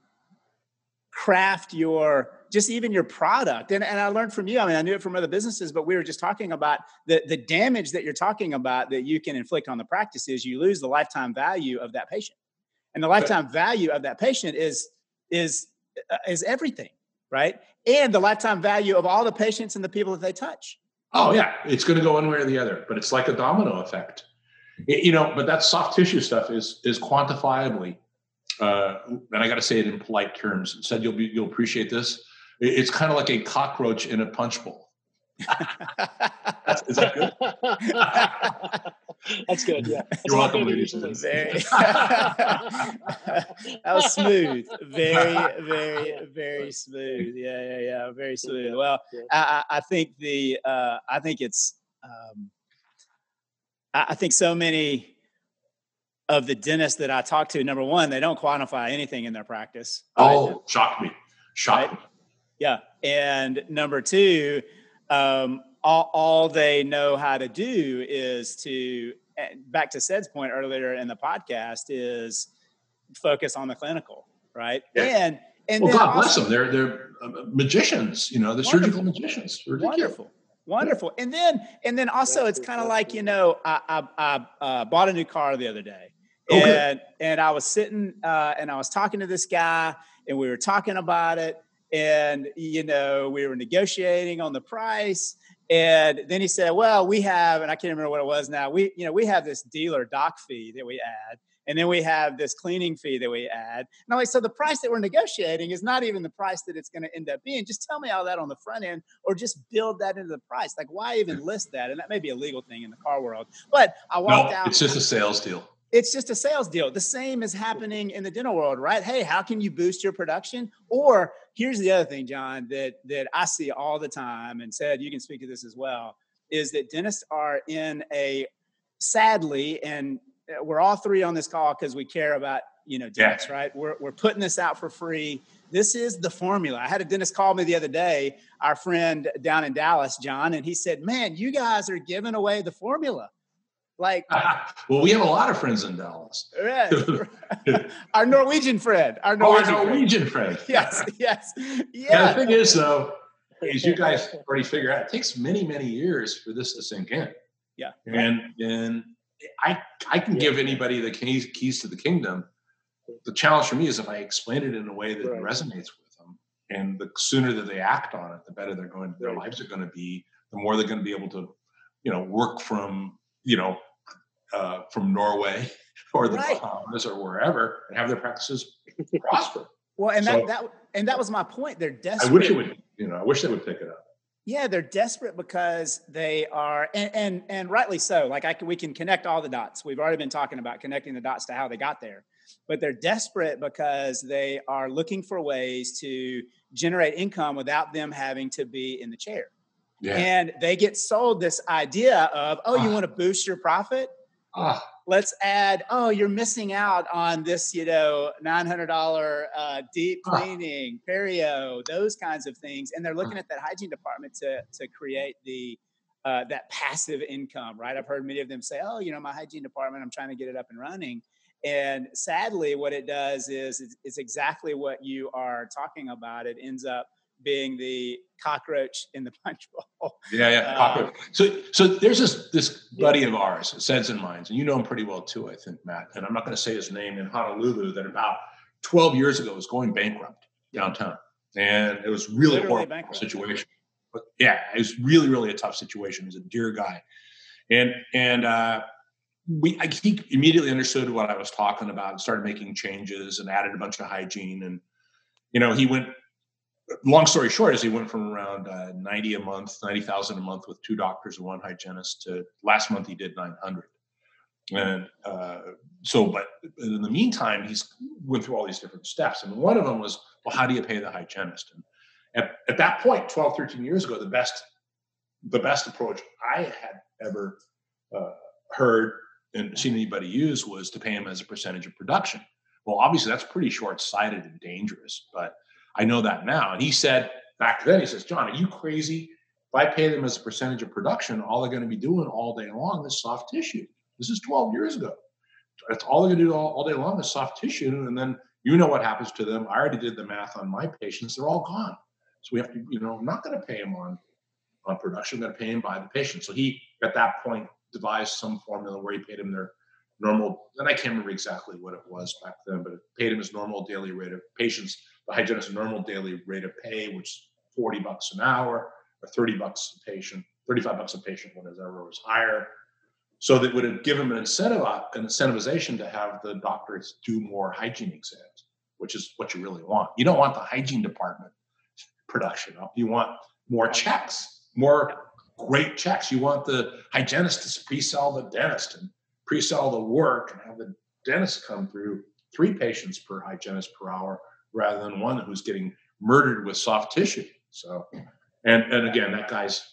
craft your, just even your product. And, and I learned from you, I mean, I knew it from other businesses, but we were just talking about the, the damage that you're talking about that you can inflict on the practice is you lose the lifetime value of that patient. And the lifetime value of that patient is, is, uh, is everything, right? And the lifetime value of all the patients and the people that they touch. Oh yeah. It's going to go one way or the other, but it's like a domino effect, it, you know, but that soft tissue stuff is, is quantifiably, uh, and I got to say it in polite terms. Said you'll be, you'll appreciate this. It's kind of like a cockroach in a punch bowl. That's, is that good? That's good. Yeah. That's You're welcome, ladies. Very, that was smooth. Very, very, very smooth. Yeah, yeah, yeah. Very smooth. Well, I, I think the, uh, I think it's, um, I, I think so many of the dentists that I talk to, number one, they don't quantify anything in their practice. Oh, right? Shocked me. Shocked right? me. Yeah. And number two, um, all, all they know how to do is to, back to Ced's point earlier in the podcast, is focus on the clinical, right? Yeah. And, and well, then God also, bless them. They're, they're magicians, you know, they're wonderful. surgical magicians. Ridiculous. Wonderful. Wonderful. And then, and then also it's kind of like, you know, I, I, I uh, bought a new car the other day. Okay. And, and I was sitting uh, and I was talking to this guy and we were talking about it. And, you know, we were negotiating on the price. And then he said, well, we have, and I can't remember what it was now. We, you know, we have this dealer doc fee that we add. And then we have this cleaning fee that we add. And I'm like, so the price that we're negotiating is not even the price that it's going to end up being. Just tell me all that on the front end, or just build that into the price. Like, why even list that? And that may be a legal thing in the car world. But I walked no, out. It's just a sales deal. It's just a sales deal. The same is happening in the dental world, right? Hey, how can you boost your production? Or here's the other thing, John, that, that I see all the time, and Ced, you can speak to this as well, is that dentists are in a, sadly, and we're all three on this call because we care about, you know, dentists, yeah. right? We're, we're putting this out for free. This is the formula. I had a dentist call me the other day, our friend down in Dallas, John, and he said, man, you guys are giving away the formula. Like, well, we have a lot of friends in Dallas. Right. Our Norwegian friend. Our Norwegian, oh, our Norwegian friend. friend. Yes, yes. Yeah. And the thing is, though, as you guys already figure out, it takes many, many years for this to sink in. Yeah. And and I I can give anybody the keys keys to the kingdom. The challenge for me is if I explain it in a way that right. resonates with them, and the sooner that they act on it, the better they're going. Their right. lives are going to be. The more they're going to be able to, you know, work from. you know, uh, from Norway or the right. Bahamas or wherever, and have their practices prosper. Well, and so, that, that and that was my point. They're desperate. I wish it would, you know, I wish they would pick it up. Yeah, they're desperate because they are, and and, and rightly so. Like I can, we can connect all the dots. We've already been talking about connecting the dots to how they got there. But they're desperate because they are looking for ways to generate income without them having to be in the chair. Yeah. And they get sold this idea of, oh, you ah. want to boost your profit? Ah. let's add, oh, you're missing out on this, you know, nine hundred dollars uh, deep cleaning, perio, those kinds of things. And they're looking at that hygiene department to, to create the, uh, that passive income, right? I've heard many of them say, oh, you know, my hygiene department, I'm trying to get it up and running. And sadly, what it does is, is, is exactly what you are talking about. It ends up being the cockroach in the punch bowl. Yeah, yeah, cockroach. Um, so, so there's this this buddy yeah. of ours, Sense and Minds, and you know him pretty well too, I think, Matt. And I'm not going to say his name, in Honolulu, that about twelve years ago was going bankrupt downtown, and it was really a horrible bankrupt. situation. But yeah, it was really, really a tough situation. He's a dear guy, and and uh, we I, he immediately understood what I was talking about and started making changes and added a bunch of hygiene. And you know, he went. Long story short is he went from around uh, ninety a month, ninety thousand a month with two doctors and one hygienist to last month he did nine hundred. And uh, so, but in the meantime, he's went through all these different steps. And one of them was, well, how do you pay the hygienist? And at, at that point, twelve, thirteen years ago, the best, the best approach I had ever uh, heard and seen anybody use was to pay him as a percentage of production. Well, obviously that's pretty short-sighted and dangerous, but I know that now. And he said back then, he says, John, are you crazy? If I pay them as a percentage of production, all they're going to be doing all day long is soft tissue. This is twelve years ago. That's all they're going to do all, all day long is soft tissue. And then you know what happens to them. I already did the math on my patients. They're all gone. So we have to, you know, I'm not going to pay them on, on production. I'm going to pay them by the patient. So he, at that point, devised some formula where he paid them their normal, and I can't remember exactly what it was back then, but it paid him his normal daily rate of patients. The hygienist's normal daily rate of pay, which is forty bucks an hour or thirty bucks a patient, thirty-five bucks a patient, whatever was higher. So that would have given him an incentive, an incentivization to have the doctors do more hygiene exams, which is what you really want. You don't want the hygiene department production up. You want more checks, more great checks. You want the hygienist to pre-sell the dentist and pre-sell the work and have the dentist come through three patients per hygienist per hour, rather than one who's getting murdered with soft tissue. So, and and again, that guy's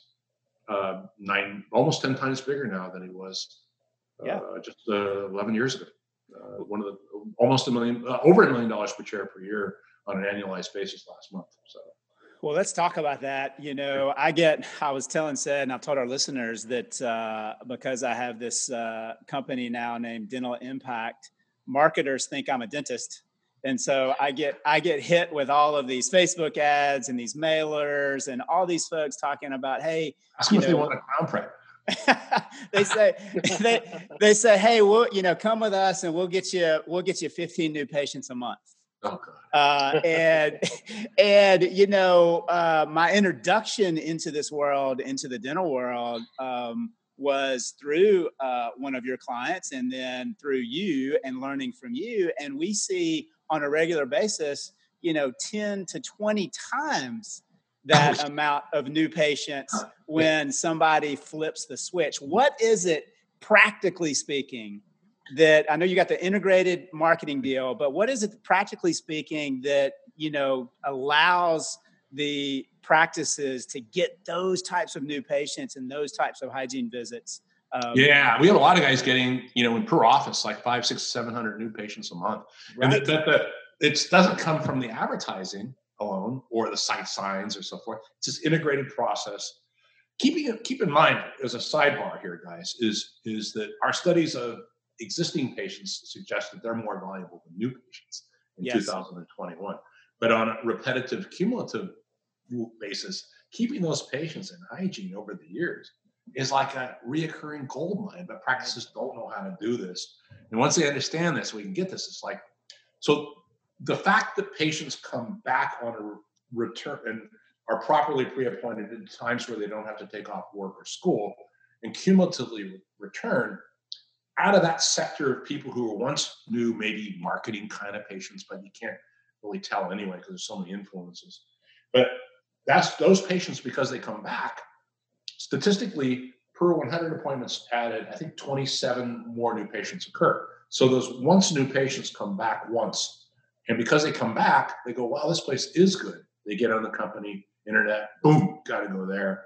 uh, nine, almost ten times bigger now than he was uh, yeah. just uh, eleven years ago. Uh, one of the almost a million, uh, over a million dollars per chair per year on an annualized basis last month. So, well, let's talk about that. You know, I get, I was telling Sid, and I've told our listeners that uh, because I have this uh, company now named Dental Impact, marketers think I'm a dentist. And so I get I get hit with all of these Facebook ads and these mailers and all these folks talking about, hey, ask them if they want a crown prep. they say they they say, hey, we'll you know come with us and we'll get you we'll get you fifteen new patients a month. Oh, God. Uh, and and you know uh, my introduction into this world, into the dental world, um, was through uh, one of your clients, and then through you and learning from you, and we see on a regular basis, you know, ten to twenty times that amount of new patients when somebody flips the switch. What is it, practically speaking, that I know you got the integrated marketing deal, but what is it, practically speaking, that, you know, allows the practices to get those types of new patients and those types of hygiene visits? Um, yeah, we have a lot of guys getting, you know, in per office, like five, six, seven hundred new patients a month. Right. And that, that, it doesn't come from the advertising alone or the site signs or so forth. It's this integrated process. Keeping it, keep in mind, as a sidebar here, guys, is is that our studies of existing patients suggest that they're more valuable than new patients in yes. two thousand twenty-one. But on a repetitive, cumulative basis, keeping those patients in hygiene over the years is like a reoccurring gold mine, but practices don't know how to do this. And once they understand this, we can get this. It's like, so the fact that patients come back on a return and are properly pre-appointed at times where they don't have to take off work or school and cumulatively return out of that sector of people who were once new, maybe marketing kind of patients, but you can't really tell anyway because there's so many influences. But that's those patients, because they come back, statistically, per one hundred appointments added, I think twenty-seven more new patients occur. So those once new patients come back once. And because they come back, they go, wow, this place is good. They get on the company internet, boom, got to go there.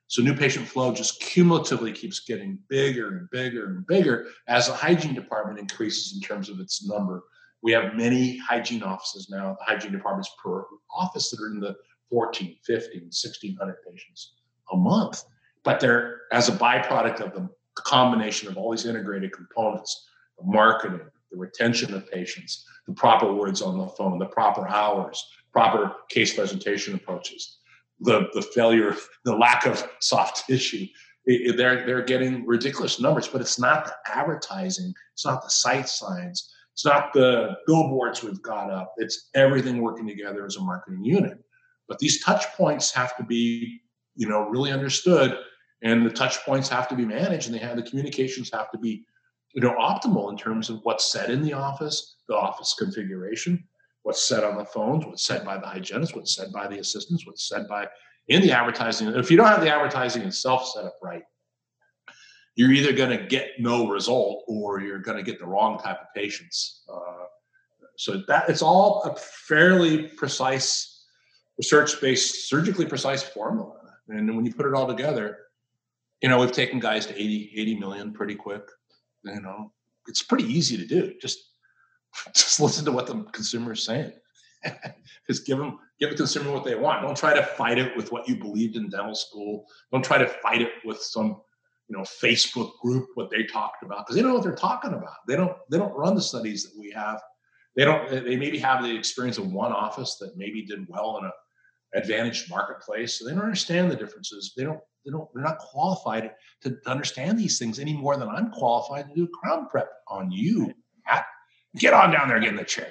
So new patient flow just cumulatively keeps getting bigger and bigger and bigger as the hygiene department increases in terms of its number. We have many hygiene offices now, hygiene departments per office that are in the fourteen, fifteen, sixteen hundred patients a month. But they're, as a byproduct of the combination of all these integrated components, the marketing, the retention of patients, the proper words on the phone, the proper hours, proper case presentation approaches, the, the failure, the lack of soft tissue. It, it, they're, they're getting ridiculous numbers, but it's not the advertising. It's not the sight signs. It's not the billboards we've got up. It's everything working together as a marketing unit. But these touch points have to be, you know, really understood, and the touch points have to be managed, and they have the communications have to be, you know, optimal in terms of what's said in the office, the office configuration, what's said on the phones, what's said by the hygienist, what's said by the assistants, what's said by in the advertising. If you don't have the advertising itself set up right, you're either going to get no result or you're going to get the wrong type of patients. Uh, so that it's all a fairly precise, research-based, surgically precise formula. And when you put it all together, you know, we've taken guys to eighty, eighty million pretty quick. You know, it's pretty easy to do. Just, just listen to what the consumer is saying. Just give them, give the consumer what they want. Don't try to fight it with what you believed in dental school. Don't try to fight it with some, you know, Facebook group, what they talked about, because they don't know what they're talking about. They don't, they don't run the studies that we have. They don't, they maybe have the experience of one office that maybe did well in a advantaged marketplace. So they don't understand the differences. They don't, they don't, they're not qualified to understand these things any more than I'm qualified to do crown prep on you, Matt. Get on down there, get in the chair.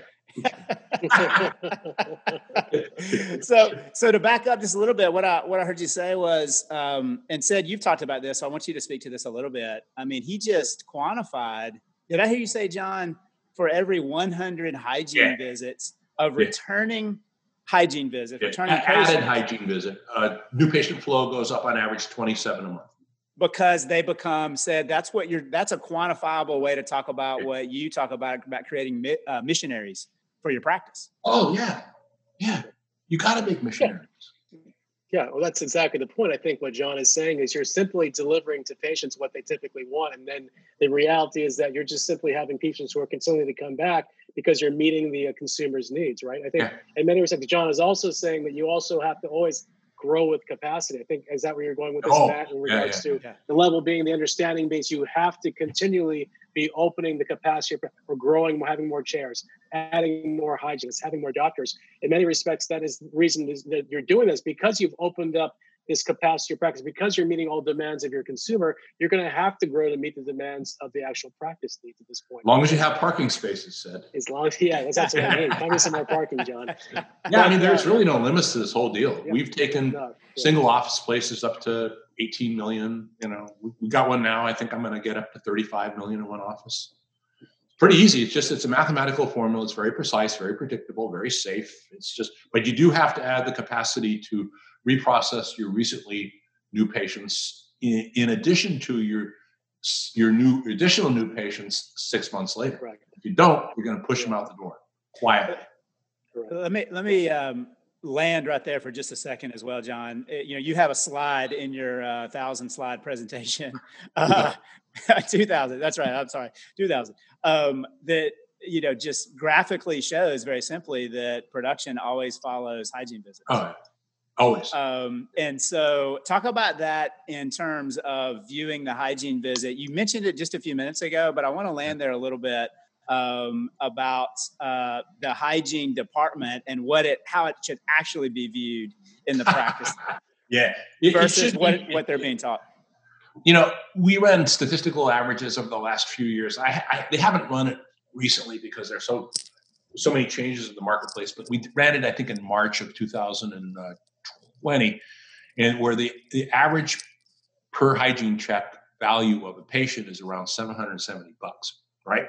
so, so to back up just a little bit, what I what I heard you say was, um, and said you've talked about this, so I want you to speak to this a little bit. I mean, he just quantified. Did I hear you say, John, for every one hundred hygiene yeah. visits of yeah. returning hygiene visits, yeah. returning added patients, hygiene visit, uh, new patient flow goes up on average twenty-seven a month. Because they become said that's what you're. That's a quantifiable way to talk about yeah. what you talk about about creating mi- uh, missionaries for your practice. Oh yeah, yeah. You got to make missionaries. Yeah. yeah, well, that's exactly the point. I think what John is saying is you're simply delivering to patients what they typically want, and then the reality is that you're just simply having patients who are continuing to come back because you're meeting the uh, consumer's needs, right? I think yeah. in many respects, John is also saying that you also have to always grow with capacity. I think, is that where you're going with this, oh, Matt, in regards yeah, yeah, to yeah. the level being the understanding base? You have to continually be opening the capacity for growing, having more chairs, adding more hygienists, having more doctors. In many respects, that is the reason is that you're doing this, because you've opened up this capacity of practice, because you're meeting all demands of your consumer. You're going to have to grow to meet the demands of the actual practice needs at this point. As long as you have parking spaces, said. As long as, yeah, that's, that's what I mean. Find me some more parking, John. Yeah, I mean, there's really no limits to this whole deal. Yeah. We've taken No, yeah. single office places up to eighteen million. You know, we, we got one now. I think I'm going to get up to thirty-five million in one office. Pretty easy. It's just, it's a mathematical formula. It's very precise, very predictable, very safe. It's just, but you do have to add the capacity to reprocess your recently new patients in, in addition to your your new additional new patients six months later. Correct. If you don't, you're going to push them out the door quietly. Correct. Let me let me um, land right there for just a second as well, John. It, you know, you have a slide in your uh, thousand slide presentation. Uh, two thousand. That's right. I'm sorry. two thousand. Um, that you know just graphically shows very simply that production always follows hygiene visits. Oh, yeah. Always. Um, and so talk about that in terms of viewing the hygiene visit. You mentioned it just a few minutes ago, but I want to land there a little bit um, about uh, the hygiene department and what it, how it should actually be viewed in the practice. yeah. Versus it what, be, what they're being taught. You know, we ran statistical averages over the last few years. I, I they haven't run it recently because there's so, so many changes in the marketplace, but we ran it, I think, in March of two thousand twenty, and where the, the average per hygiene check value of a patient is around seven hundred seventy bucks, right?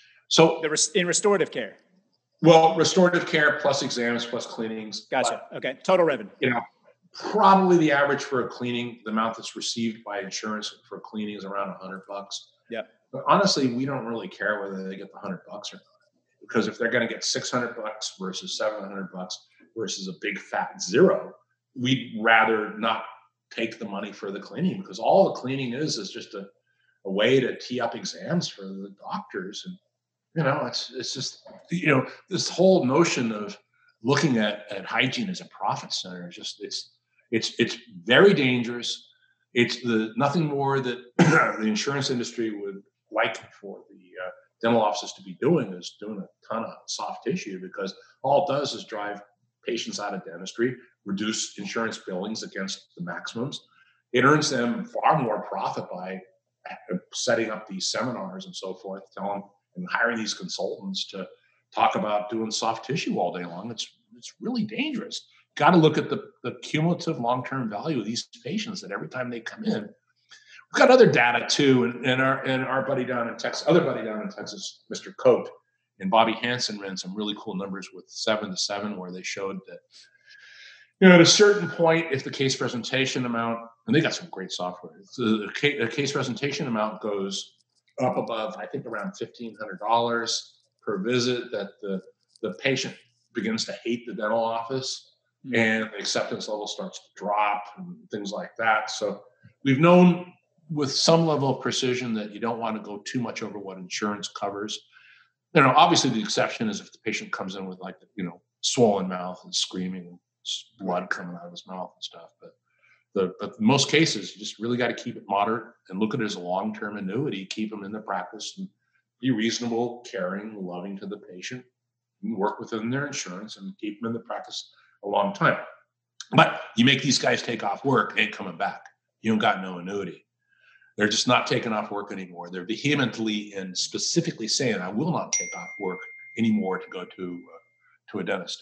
So the res- in restorative care. Well, restorative care plus exams plus cleanings. Gotcha. But, okay. Total revenue. You know, probably the average for a cleaning, the amount that's received by insurance for cleaning is around a hundred bucks. Yeah. But honestly, we don't really care whether they get the hundred bucks or not, because if they're going to get six hundred bucks versus seven hundred bucks versus a big fat zero, we'd rather not take the money for the cleaning, because all the cleaning is is just a, a way to tee up exams for the doctors. And you know, it's it's just, you know, this whole notion of looking at, at hygiene as a profit center is just it's it's it's very dangerous. It's the nothing more that the insurance industry would like for the uh, dental offices to be doing is doing a ton of soft tissue, because all it does is drive patients out of dentistry, reduce insurance billings against the maximums. It earns them far more profit by setting up these seminars and so forth, telling and hiring these consultants to talk about doing soft tissue all day long. It's it's really dangerous. Got to look at the, the cumulative long-term value of these patients that every time they come in. We've got other data too, and, and our and our buddy down in Texas, other buddy down in Texas, Mister Coate, and Bobby Hansen ran some really cool numbers with seven to seven, where they showed that, you know, at a certain point, if the case presentation amount, and they got some great software, so the, case, the case presentation amount goes up above, I think, around fifteen hundred dollars per visit, that the, the patient begins to hate the dental office, mm-hmm. and the acceptance level starts to drop and things like that. So we've known with some level of precision that you don't want to go too much over what insurance covers. You know, obviously the exception is if the patient comes in with, like, you know, swollen mouth and screaming and blood coming out of his mouth and stuff. But the but in most cases, you just really got to keep it moderate and look at it as a long-term annuity. Keep them in the practice and be reasonable, caring, loving to the patient, and work within their insurance and keep them in the practice a long time. But you make these guys take off work, they ain't coming back. You don't got no annuity. They're just not taking off work anymore. They're vehemently and specifically saying, I will not take off work anymore to go to uh, to a dentist.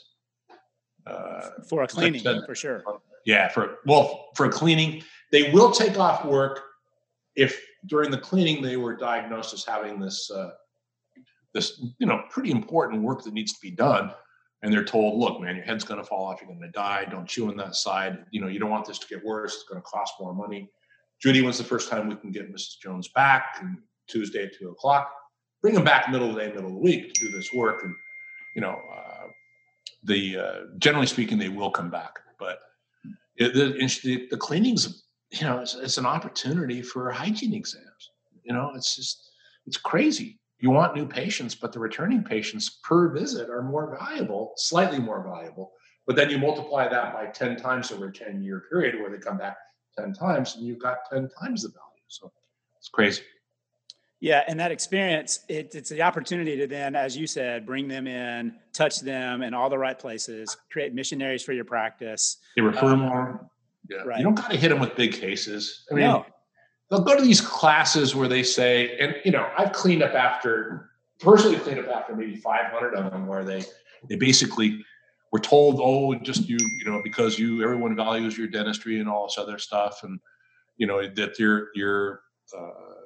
Uh, for a cleaning, said, for sure. Yeah, for well, for a cleaning. They will take off work if during the cleaning they were diagnosed as having this, uh, this you know, pretty important work that needs to be done. And they're told, look, man, your head's going to fall off. You're going to die. Don't chew on that side. You know, you don't want this to get worse. It's going to cost more money. Judy, when's the first time we can get Missus Jones back? And Tuesday at two o'clock. Bring them back middle of the day, middle of the week to do this work. And, you know, uh, the uh, generally speaking, they will come back. But it, the, the cleaning's, you know, it's, it's an opportunity for hygiene exams. You know, it's just, it's crazy. You want new patients, but the returning patients per visit are more valuable, slightly more valuable. But then you multiply that by ten times over a ten-year period where they come back ten times, and you've got ten times the value. So it's crazy. Yeah, and that experience, it, it's the opportunity to then, as you said, bring them in, touch them in all the right places, create missionaries for your practice. They refer um, more. Yeah. Right. You don't got to hit them with big cases. I mean, no. They'll go to these classes where they say, and, you know, I've cleaned up after, personally cleaned up after maybe five hundred of them, where they, they basically were told, oh, just you, you know, because you, everyone values your dentistry and all this other stuff. And, you know, that you're, you're, uh,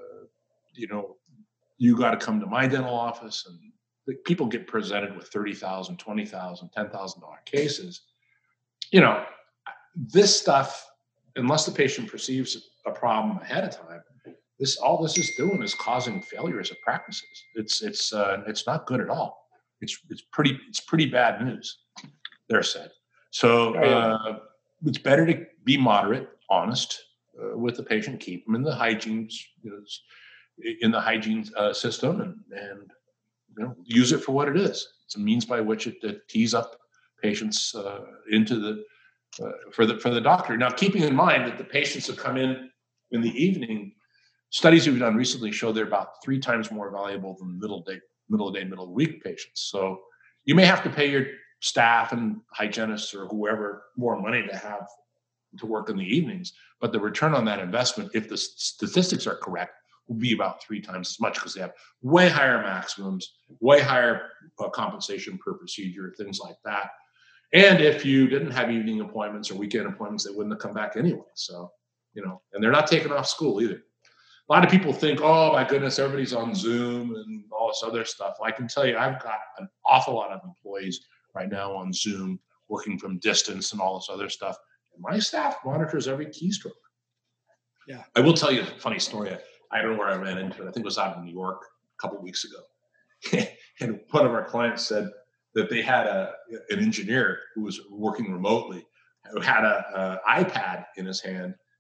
you know, you got to come to my dental office. And people get presented with thirty thousand, twenty thousand, ten thousand dollars cases. You know, this stuff, unless the patient perceives a problem ahead of time, this, all this is doing is causing failures of practices. It's, it's, uh, it's not good at all. It's, it's pretty, it's pretty bad news. They're said. So uh, it's better to be moderate, honest uh, with the patient, keep them in the hygiene, you know, in the hygiene uh, system, and, and you know, use it for what it is. It's a means by which it, it tees up patients uh, into the uh, for the for the doctor. Now, keeping in mind that the patients that come in in the evening, studies we've done recently show they're about three times more valuable than middle day, middle of day, middle of week patients. So you may have to pay your staff and hygienists or whoever more money to have to work in the evenings, but the return on that investment, if the statistics are correct, will be about three times as much, because they have way higher maximums, way higher uh, compensation per procedure, things like that. And if you didn't have evening appointments or weekend appointments, they wouldn't have come back anyway. So, you know, and they're not taking off school either. A lot of people think, oh my goodness, everybody's on Zoom and all this other stuff. I can tell you, I've got an awful lot of employees right now on Zoom, working from distance and all this other stuff. And my staff monitors every keystroke. Yeah. I will tell you a funny story. I, I don't know where I ran into it. I think it was out in New York a couple of weeks ago. And one of our clients said that they had a an engineer who was working remotely, who had a, a iPad in his hand,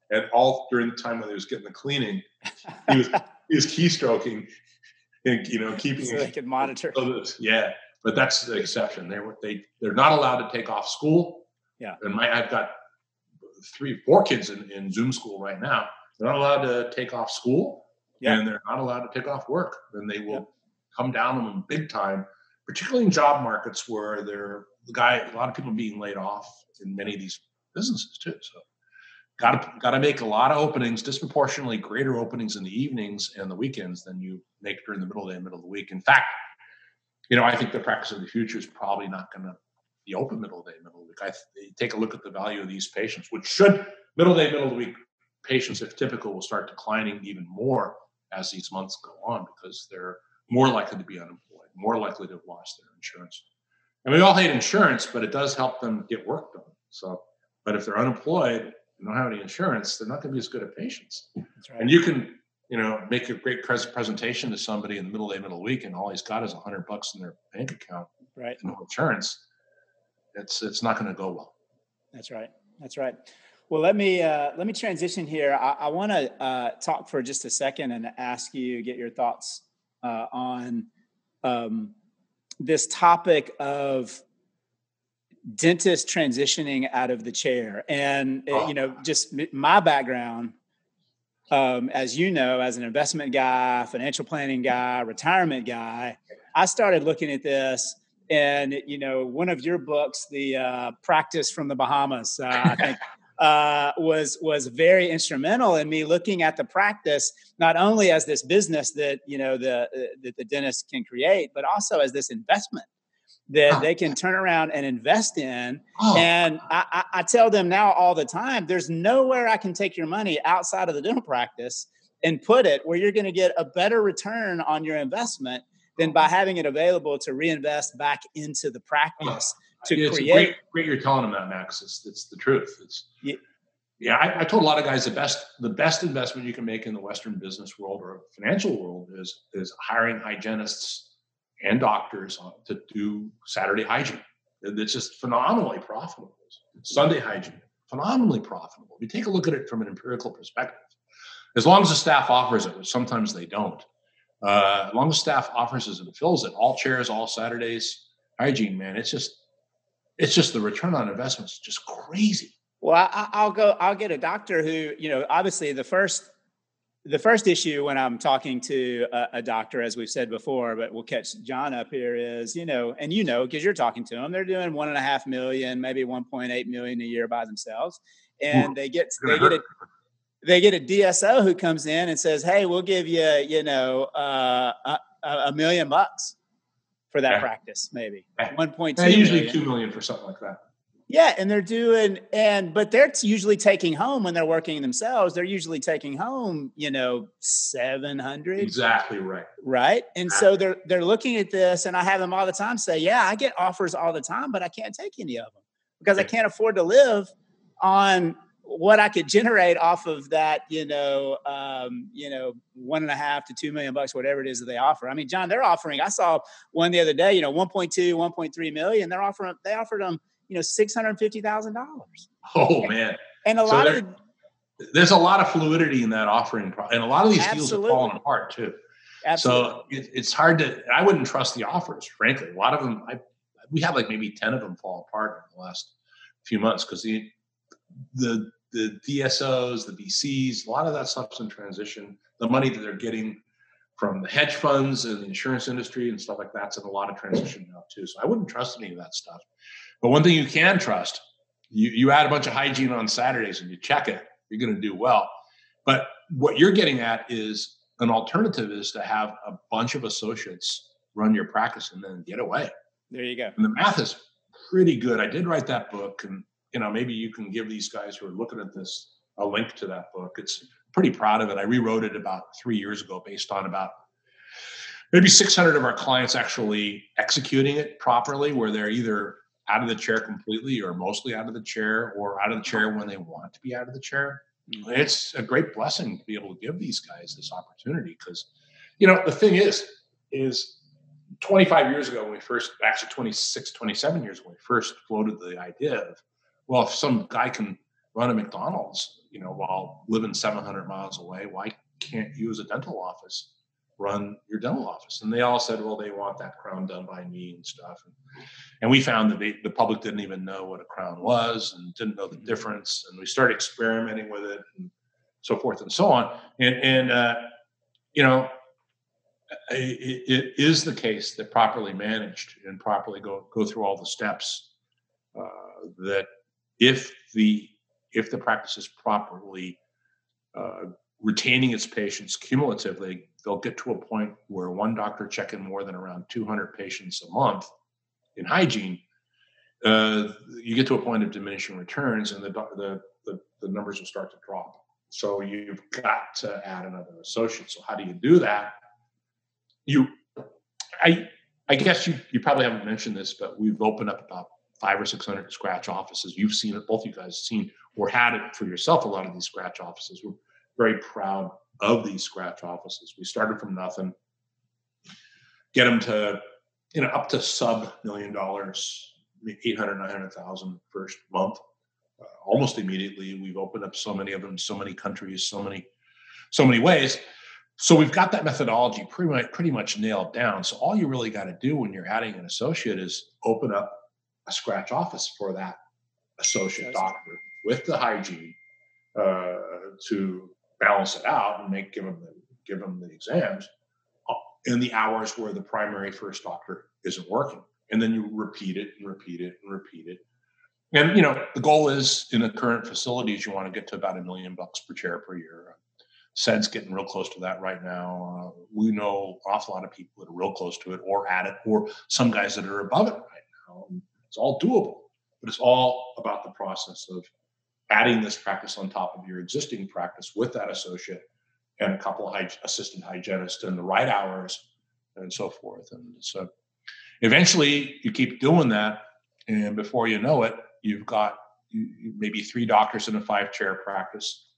And all during the time when he was getting the cleaning, he was he was keystroking and, you know, keeping so they could monitor. Yeah, but that's the exception. They were they they're not allowed to take off school. Yeah, and my I've got three, four kids in, in Zoom school right now. They're not allowed to take off school, yeah. and they're not allowed to take off work. Then they will yeah. come down on them big time, particularly in job markets where they're the guy. A lot of people being laid off in many of these businesses too. So, got to got to make a lot of openings, disproportionately greater openings in the evenings and the weekends than you make during the middle of the day, middle of the week. In fact, you know, I think the practice of the future is probably not going to be open middle of the day, middle of the week. I th- take a look at the value of these patients, which should middle of the day, middle of the week patients, if typical, will start declining even more as these months go on because they're more likely to be unemployed, more likely to have lost their insurance. And we all hate insurance, but it does help them get work done. So, but if they're unemployed and don't have any insurance, they're not going to be as good at patients. That's right. And you can, you know, make a great pres- presentation to somebody in the middle of the day, middle of the week, and all he's got is a hundred bucks in their bank account, right? No insurance. It's it's not going to go well. That's right. That's right. Well, let me uh, let me transition here. I, I want to uh, talk for just a second and ask you, get your thoughts uh, on um, this topic of dentists transitioning out of the chair. And, oh. you know, just my background, um, as you know, as an investment guy, financial planning guy, retirement guy, I started looking at this. And, you know, one of your books, the uh, Practice from the Bahamas, uh, I think, uh, was was very instrumental in me looking at the practice, not only as this business that, you know, the uh, that the dentist can create, but also as this investment that oh. they can turn around and invest in. Oh. And I, I, I tell them now all the time, there's nowhere I can take your money outside of the dental practice and put it where you're going to get a better return on your investment than by having it available to reinvest back into the practice oh, to yeah, create. It's great, great you're telling them that, Max. It's, it's the truth. It's yeah. yeah I, I told a lot of guys the best the best investment you can make in the Western business world or financial world is is hiring hygienists and doctors to do Saturday hygiene. It's just phenomenally profitable. Sunday hygiene, phenomenally profitable. We take a look at it from an empirical perspective. As long as the staff offers it, which sometimes they don't. Uh, as long as staff offers it and fills it, all chairs, all Saturdays, hygiene, man, it's just, it's just the return on investment is just crazy. Well, I, I'll go, I'll get a doctor who, you know, obviously the first, the first issue when I'm talking to a, a doctor, as we've said before, but we'll catch John up here is, you know, and you know, because you're talking to them, they're doing one and a half million, maybe one point eight million a year by themselves. And Ooh, they get, they get it. They get a D S O who comes in and says, "Hey, we'll give you, you know, uh, a, a million bucks for that yeah. practice, maybe yeah. one point two. Yeah, usually million. two million for something like that." Yeah, and they're doing, and but they're usually taking home when they're working themselves. They're usually taking home, you know, seven hundred. Exactly right. Right, and exactly. so they're they're looking at this, and I have them all the time say, "Yeah, I get offers all the time, but I can't take any of them because yeah. I can't afford to live on." What I could generate off of that, you know, um, you know, one and a half to two million bucks, whatever it is that they offer. I mean, John, they're offering, I saw one the other day, you know, one point two, one point three million. They're offering, they offered them, you know, six hundred fifty thousand dollars. Oh man. And a so lot there, of the, there's a lot of fluidity in that offering. And a lot of these absolutely. deals are falling apart too. Absolutely. So it, it's hard to, I wouldn't trust the offers, frankly. A lot of them, I, we had like maybe ten of them fall apart in the last few months because the, the, the D S Os, the V Cs, a lot of that stuff's in transition. The money that they're getting from the hedge funds and the insurance industry and stuff like that's in a lot of transition now too. So I wouldn't trust any of that stuff. But one thing you can trust, you, you add a bunch of hygiene on Saturdays and you check it, you're going to do well. But what you're getting at is an alternative is to have a bunch of associates run your practice and then get away. There you go. And the math is pretty good. I did write that book, and you know, maybe you can give these guys who are looking at this a link to that book. It's pretty proud of it. I rewrote it about three years ago based on about maybe six hundred of our clients actually executing it properly, where they're either out of the chair completely or mostly out of the chair or out of the chair when they want to be out of the chair. It's a great blessing to be able to give these guys this opportunity because, you know, the thing is, is twenty-five years ago when we first, actually twenty-six, twenty-seven years when we first floated the idea of, well, if some guy can run a McDonald's, you know, while living seven hundred miles away, why can't you as a dental office run your dental office? And they all said, well, they want that crown done by me and stuff. And, and we found that they, the public didn't even know what a crown was and didn't know the difference. And we started experimenting with it and so forth and so on. And, and uh, you know, it, it is the case that properly managed and properly go, go through all the steps, uh, that if the if the practice is properly uh, retaining its patients cumulatively, they'll get to a point where one doctor checking more than around two hundred patients a month in hygiene, uh, you get to a point of diminishing returns, and the, the the the numbers will start to drop. So you've got to add another associate. So how do you do that? You, I, I guess you you probably haven't mentioned this, but we've opened up about five or six hundred scratch offices. You've seen it, both of you guys have seen or had it for yourself. A lot of these scratch offices. We're very proud of these scratch offices. We started from nothing, get them to, you know, up to sub million dollars, eight hundred, nine hundred thousand first month. Uh, almost immediately, we've opened up so many of them, so many countries, so many, so many ways. So we've got that methodology pretty much, pretty much nailed down. So all you really got to do when you're adding an associate is open up a scratch office for that associate doctor with the hygiene uh, to balance it out and make give them the give them the exams in the hours where the primary first doctor isn't working, and then you repeat it and repeat it and repeat it. And you know the goal is in the current facilities you want to get to about a million bucks per chair per year. S E D's getting real close to that right now. Uh, we know an awful lot of people that are real close to it, or at it, or some guys that are above it right now. It's all doable, but it's all about the process of adding this practice on top of your existing practice with that associate and a couple of hy- assistant hygienists in the right hours and so forth. And so eventually you keep doing that, and before you know it, you've got you, you maybe three doctors in a five-chair practice,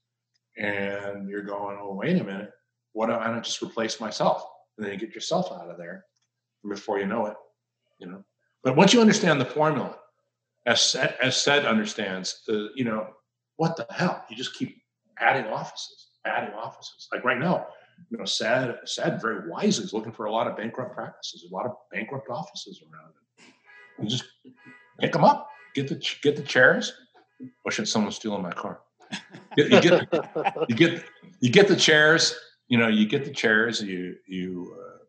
and you're going, oh, wait a minute, what do I not just replace myself? And then you get yourself out of there, and before you know it, you know. But once you understand the formula, as said, as said understands, the, you know, what the hell? You just keep adding offices, adding offices. Like right now, you know, S A D, S A D very wisely is looking for a lot of bankrupt practices, a lot of bankrupt offices around it. You just pick them up, get the get the chairs. Or should someone stealing my car? You get, you get you get the chairs. You know, you get the chairs. You you uh,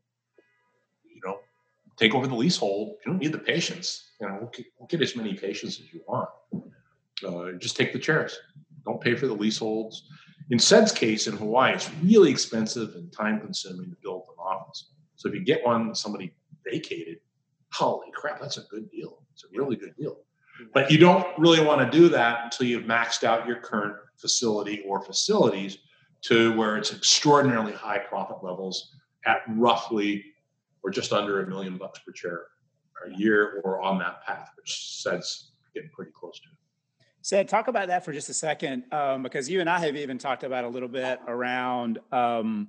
you know, take over the leasehold. You don't need the patients. You know, we'll get, we'll get as many patients as you want. Uh, just take the chairs. Don't pay for the leaseholds. In S E D's case in Hawaii, it's really expensive and time-consuming to build an office. So if you get one somebody vacated, holy crap, that's a good deal. It's a really good deal. But you don't really want to do that until you've maxed out your current facility or facilities to where it's extraordinarily high profit levels at roughly or just under a million bucks per chair a year, or on that path, which S E D's getting pretty close to. Sid, talk about that for just a second, um, because you and I have even talked about a little bit around, um,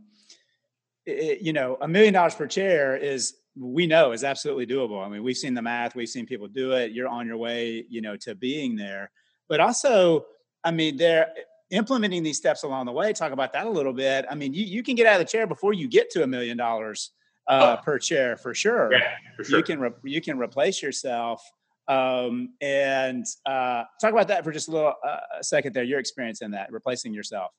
it, you know, a million dollars per chair is, we know is absolutely doable. I mean, we've seen the math, we've seen people do it. You're on your way, you know, to being there. But also, I mean, they're implementing these steps along the way. Talk about that a little bit. I mean, you, you can get out of the chair before you get to a million dollars uh, per chair for sure. Yeah, for sure. You can re- you can replace yourself. Um, and uh, talk about that for just a little uh, a second there. Your experience in that, replacing yourself.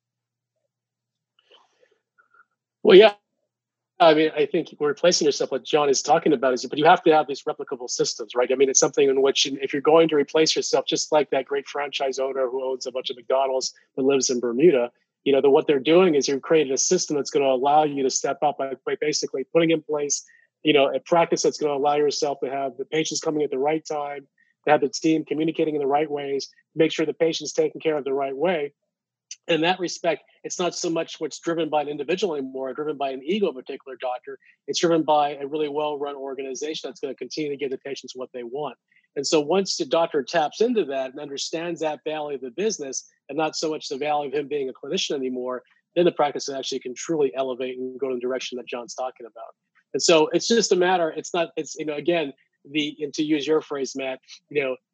Well, yeah. I mean, I think replacing yourself, what John is talking about is, but you have to have these replicable systems, right? I mean, it's something in which, if you're going to replace yourself, just like that great franchise owner who owns a bunch of McDonald's but lives in Bermuda, you know, the, what they're doing is you're creating a system that's going to allow you to step up by, by basically putting in place, you know, a practice that's going to allow yourself to have the patients coming at the right time, to have the team communicating in the right ways, make sure the patient's taken care of the right way. In that respect, it's not so much what's driven by an individual anymore, driven by an ego of a particular doctor. It's driven by a really well-run organization that's going to continue to give the patients what they want. And so once the doctor taps into that and understands that value of the business, and not so much the value of him being a clinician anymore, then the practice actually can truly elevate and go in the direction that John's talking about. And so it's just a matter, it's not, it's, you know, again, the, and to use your phrase, Matt, you know,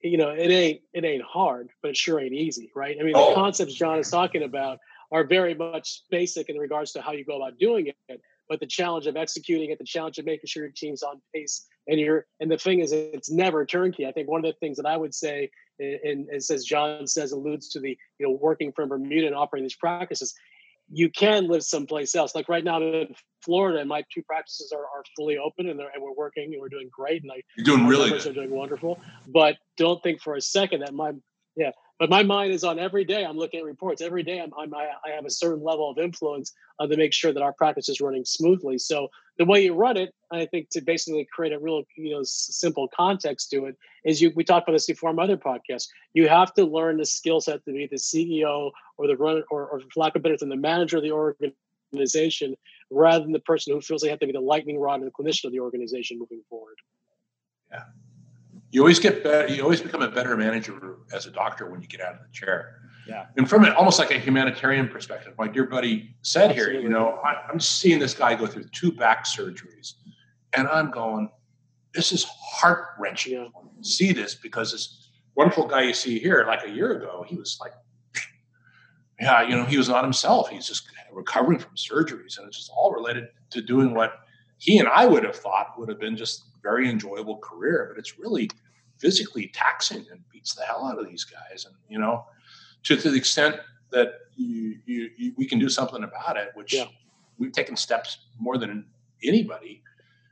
you know, it ain't it ain't hard, but it sure ain't easy, right? I mean, Oh. the concepts John is talking about are very much basic in regards to how you go about doing it. But the challenge of executing it, the challenge of making sure your team's on pace, and you're and the thing is, it's never turnkey. I think one of the things that I would say, and it says John says alludes to the you know working from Bermuda and operating these practices. You can live someplace else. Like right now in Florida, and my two practices are, are fully open, and, and we're working, and we're doing great. And I, You're doing really numbers good. are doing wonderful. But don't think for a second that my yeah. But my mind is on every day. I'm looking at reports every day. I'm, I'm I have a certain level of influence uh, to make sure that our practice is running smoothly. So the way you run it, I think, to basically create a real you know s- simple context to it is you. We talked about this before on my other podcasts. You have to learn the skill set to be the C E O or the run or, or for lack of better term, the manager of the organization, rather than the person who feels they have to be the lightning rod and the clinician of the organization moving forward. Yeah. You always get better. You always become a better manager as a doctor when you get out of the chair. Yeah. And from it, almost like a humanitarian perspective, my dear buddy said Absolutely. here, you know, I, I'm seeing this guy go through two back surgeries, and I'm going, this is heart wrenching. Yeah. See this because this wonderful guy you see here, like a year ago, he was like, yeah, you know, he was not himself. He's just recovering from surgeries, and it's just all related to doing what he and I would have thought would have been just a very enjoyable career, but it's really physically taxing and beats the hell out of these guys. And, you know, to, to the extent that you, you, you, we can do something about it, which Yeah. we've taken steps more than anybody,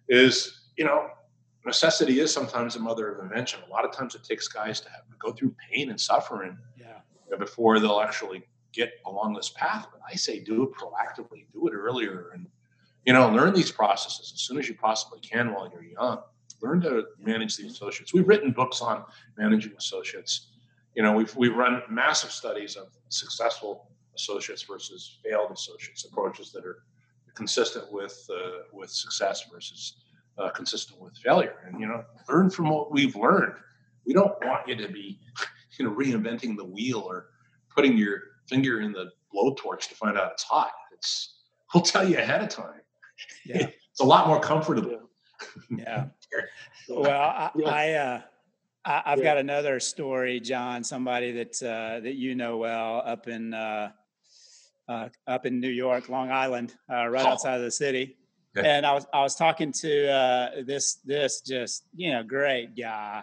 is, you know, necessity is sometimes the mother of invention. A lot of times it takes guys to have to go through pain and suffering Yeah. before they'll actually get along this path. But I say do it proactively, do it earlier, and, you know, learn these processes as soon as you possibly can while you're young. Learn to manage the associates. We've written books on managing associates. You know, we've we've run massive studies of successful associates versus failed associates, approaches that are consistent with uh, with success versus uh, consistent with failure. And, you know, learn from what we've learned. We don't want you to be, you know, reinventing the wheel or putting your finger in the blowtorch to find out it's hot. It's we'll tell you ahead of time. Yeah. It's a lot more comfortable. Yeah. Well, I, Yeah. I uh, I, I've Yeah. got another story, John. Somebody that uh, that you know well up in uh, uh, up in New York, Long Island, uh, right Oh. outside of the city. Yeah. And I was I was talking to uh, this this just you know great guy.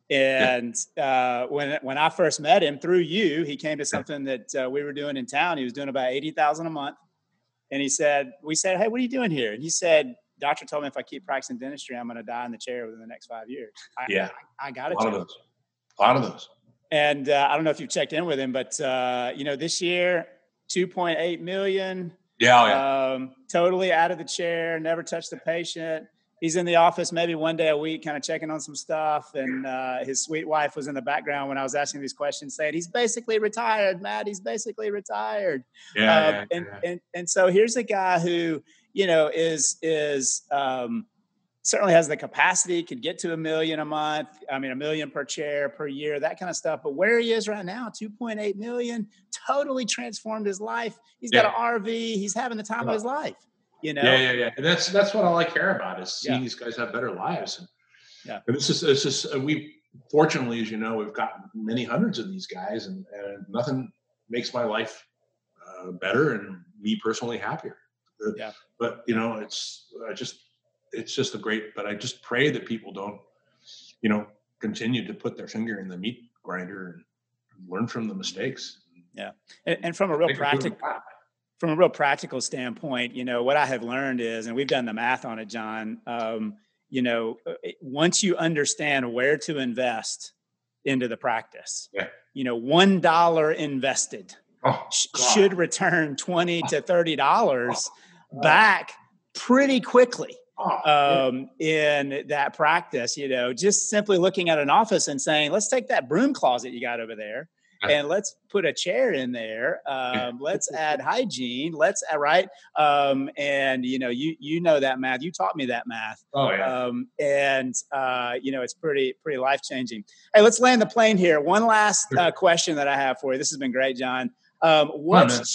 And uh, when when I first met him through you, he came to something that uh, we were doing in town. He was doing about eighty thousand a month, and he said, "We said, hey, what are you doing here?" And he said, "Doctor told me if I keep practicing dentistry, I'm going to die in the chair within the next five years. I, Yeah. I, I got A it." lot of those. A lot of those. And uh, I don't know if you've checked in with him, but uh, you know, this year, two point eight million. Yeah, oh, yeah. Um, totally out of the chair, never touched the patient. He's in the office maybe one day a week, kind of checking on some stuff. And uh, his sweet wife was in the background when I was asking these questions, saying, "He's basically retired, Matt. He's basically retired." Yeah, um, yeah, and, yeah. and and so here's a guy who, you know, is is um, certainly has the capacity, could get to a million a month. I mean, a million per chair per year, that kind of stuff. But where he is right now, two point eight million, totally transformed his life. He's got Yeah. an R V. He's having the time of his life. You know. Yeah, yeah, yeah. And that's that's what all I care about is seeing Yeah. these guys have better lives. And, Yeah. and this is this is uh, we fortunately, as you know, we've got many hundreds of these guys, and, and nothing makes my life uh, better and me personally happier. Uh, Yeah. But you know, it's I just it's just a great. But I just pray that people don't, you know, continue to put their finger in the meat grinder and learn from the mistakes. Yeah. And, and from a real Think we're doing practical fine. from a real practical standpoint, you know, what I have learned is, and we've done the math on it, John, um, you know, it- once you understand where to invest into the practice, Yeah. you know, one dollar invested Oh, sh- God. should return twenty to thirty dollars Oh. back pretty quickly. Oh, yeah. Um, in that practice, you know, just simply looking at an office and saying, let's take that broom closet you got over there and let's put a chair in there. Um, let's add hygiene. Let's uh, right. Um, and you know, you you know that math. You taught me that math. Oh, yeah. Um, and uh, you know, it's pretty pretty life changing. Hey, let's land the plane here. One last uh, question that I have for you. This has been great, John. Um, what's man.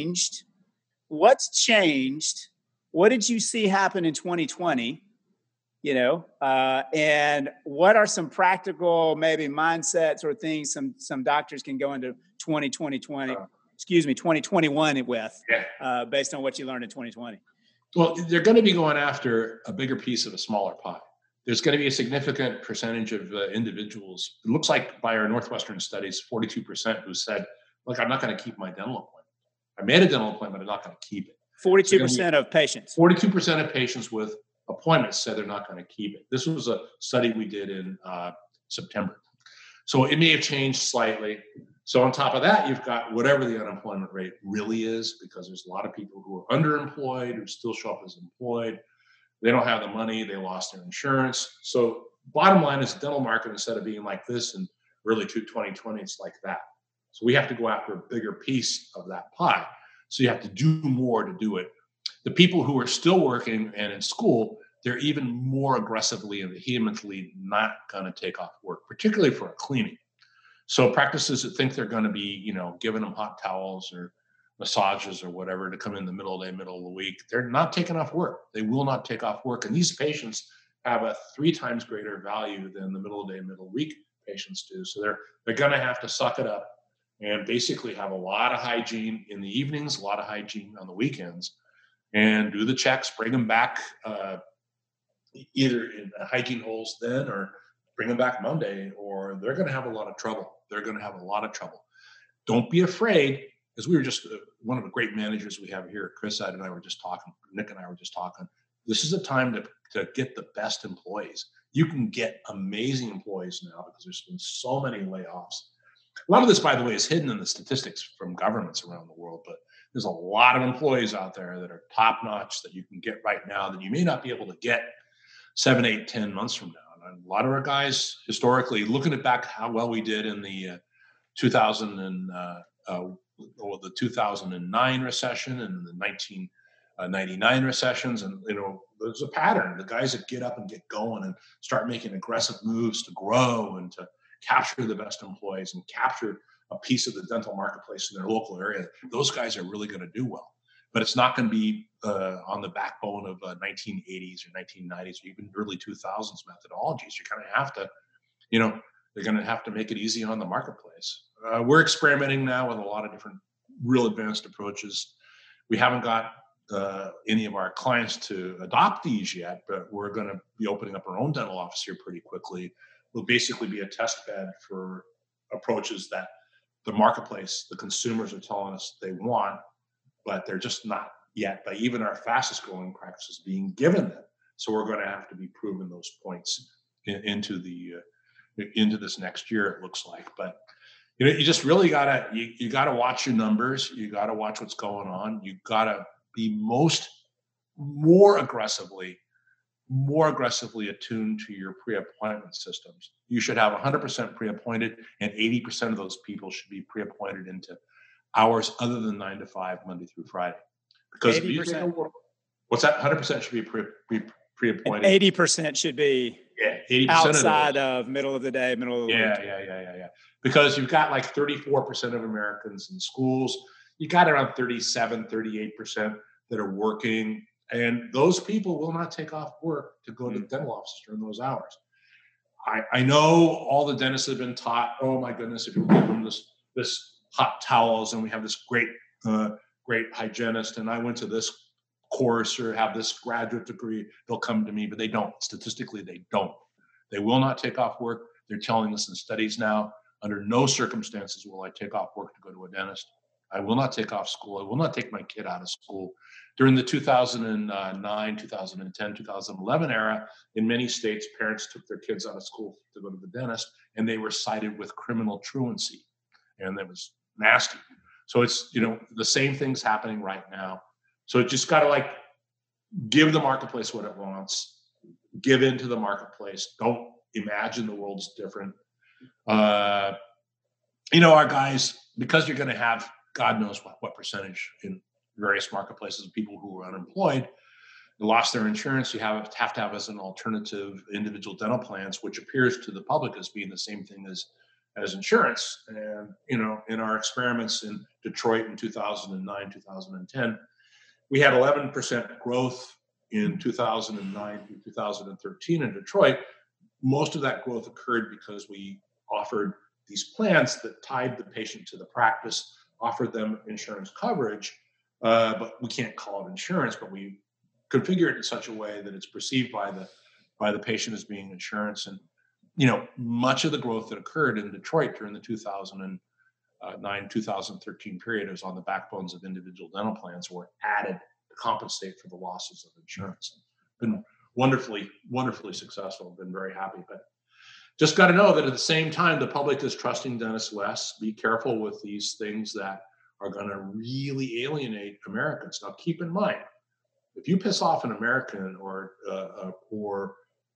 changed? What's changed? What did you see happen in twenty twenty you know, uh, and what are some practical maybe mindsets or things some some doctors can go into twenty twenty, uh, excuse me, twenty twenty-one with, yeah. uh, based on what you learned in twenty twenty? Well, they're going to be going after a bigger piece of a smaller pie. There's going to be a significant percentage of uh, individuals. It looks like by our Northwestern studies, forty-two percent who said, look, I'm not going to keep my dental appointment. I made a dental appointment, I'm not going to keep it. forty-two percent of patients. forty-two percent of patients with appointments said they're not going to keep it. This was a study we did in uh, September. So it may have changed slightly. So on top of that, you've got whatever the unemployment rate really is, because there's a lot of people who are underemployed who still show up as employed. They don't have the money, they lost their insurance. So bottom line is the dental market, instead of being like this in early twenty twenty, it's like that. So we have to go after a bigger piece of that pie. So you have to do more to do it. The people who are still working and in school, they're even more aggressively and vehemently not going to take off work, particularly for a cleaning. So practices that think they're going to be, you know, giving them hot towels or massages or whatever to come in the middle of the day, middle of the week, they're not taking off work. They will not take off work. And these patients have a three times greater value than the middle of the day, middle of the week patients do. So they're they're going to have to suck it up and basically have a lot of hygiene in the evenings, a lot of hygiene on the weekends, and do the checks, bring them back uh, either in hygiene holes then, or bring them back Monday, or they're going to have a lot of trouble. They're going to have a lot of trouble. Don't be afraid, because we were just, uh, one of the great managers we have here, Chris and I were just talking, Nick and I were just talking, this is a time to, to get the best employees. You can get amazing employees now because there's been so many layoffs. A lot of this, by the way, is hidden in the statistics from governments around the world, but there's a lot of employees out there that are top notch that you can get right now that you may not be able to get seven, eight, ten months from now. And a lot of our guys, historically, looking at back how well we did in the uh, two thousand and uh, uh, or the two thousand nine recession and the nineteen ninety-nine recessions, and you know, there's a pattern. The guys that get up and get going and start making aggressive moves to grow and to capture the best employees and capture a piece of the dental marketplace in their local area, those guys are really going to do well. But it's not going to be uh, on the backbone of uh, nineteen eighties or nineteen nineties or even early two thousands methodologies. You kind of have to, you know, they're going to have to make it easy on the marketplace. Uh, we're experimenting now with a lot of different real advanced approaches. We haven't got uh, any of our clients to adopt these yet, but we're going to be opening up our own dental office here pretty quickly. We'll basically be a test bed for approaches that the marketplace, the consumers are telling us they want, but they're just not yet by even our fastest growing practices being given them. So we're going to have to be proving those points in, into the uh, into this next year, it looks like. But you know, you just really gotta you, you gotta watch your numbers. You gotta watch what's going on. You gotta be most more aggressively, more aggressively attuned to your pre-appointment systems. You should have one hundred percent pre-appointed, and eighty percent of those people should be pre-appointed into hours other than nine to five, Monday through Friday. Because eighty percent. What's that? one hundred percent should be pre, pre, pre-appointed. And eighty percent should be yeah, eighty percent outside of, of middle of the day, middle of the yeah, week. Yeah, yeah, yeah, yeah. Because you've got like thirty-four percent of Americans in schools. You got around thirty-seven, thirty-eight percent that are working. And those people will not take off work to go to the dental office during those hours. I, I know all the dentists have been taught, oh my goodness, if you give them this, this hot towels and we have this great, uh, great hygienist and I went to this course or have this graduate degree, they'll come to me, but they don't. Statistically, they don't. They will not take off work. They're telling us in studies now, under no circumstances will I take off work to go to a dentist. I will not take off school. I will not take my kid out of school. During the two thousand nine, two thousand ten, two thousand eleven era, in many states, parents took their kids out of school to go to the dentist, and they were cited with criminal truancy, and that was nasty. So it's, you know, the same thing's happening right now. So it just got to like give the marketplace what it wants, give into the marketplace. Don't imagine the world's different. Uh, you know, our guys, because you're going to have God knows what, what percentage in various marketplaces of people who are unemployed, lost their insurance, you have, have to have as an alternative individual dental plans, which appears to the public as being the same thing as, as insurance. And, you know, in our experiments in Detroit in two thousand nine, two thousand ten, we had eleven percent growth in two thousand nine through two thousand thirteen in Detroit, most of that growth occurred because we offered these plans that tied the patient to the practice, offered them insurance coverage, uh, but we can't call it insurance, but we configure it in such a way that it's perceived by the by the patient as being insurance. And you know, much of the growth that occurred in Detroit during the two thousand nine two thousand thirteen period is on the backbones of individual dental plans were added to compensate for the losses of insurance. Been wonderfully, wonderfully successful. Been very happy, but just got to know that at the same time, the public is trusting dentists less. Be careful with these things that are going to really alienate Americans. Now, keep in mind, if you piss off an American or uh, or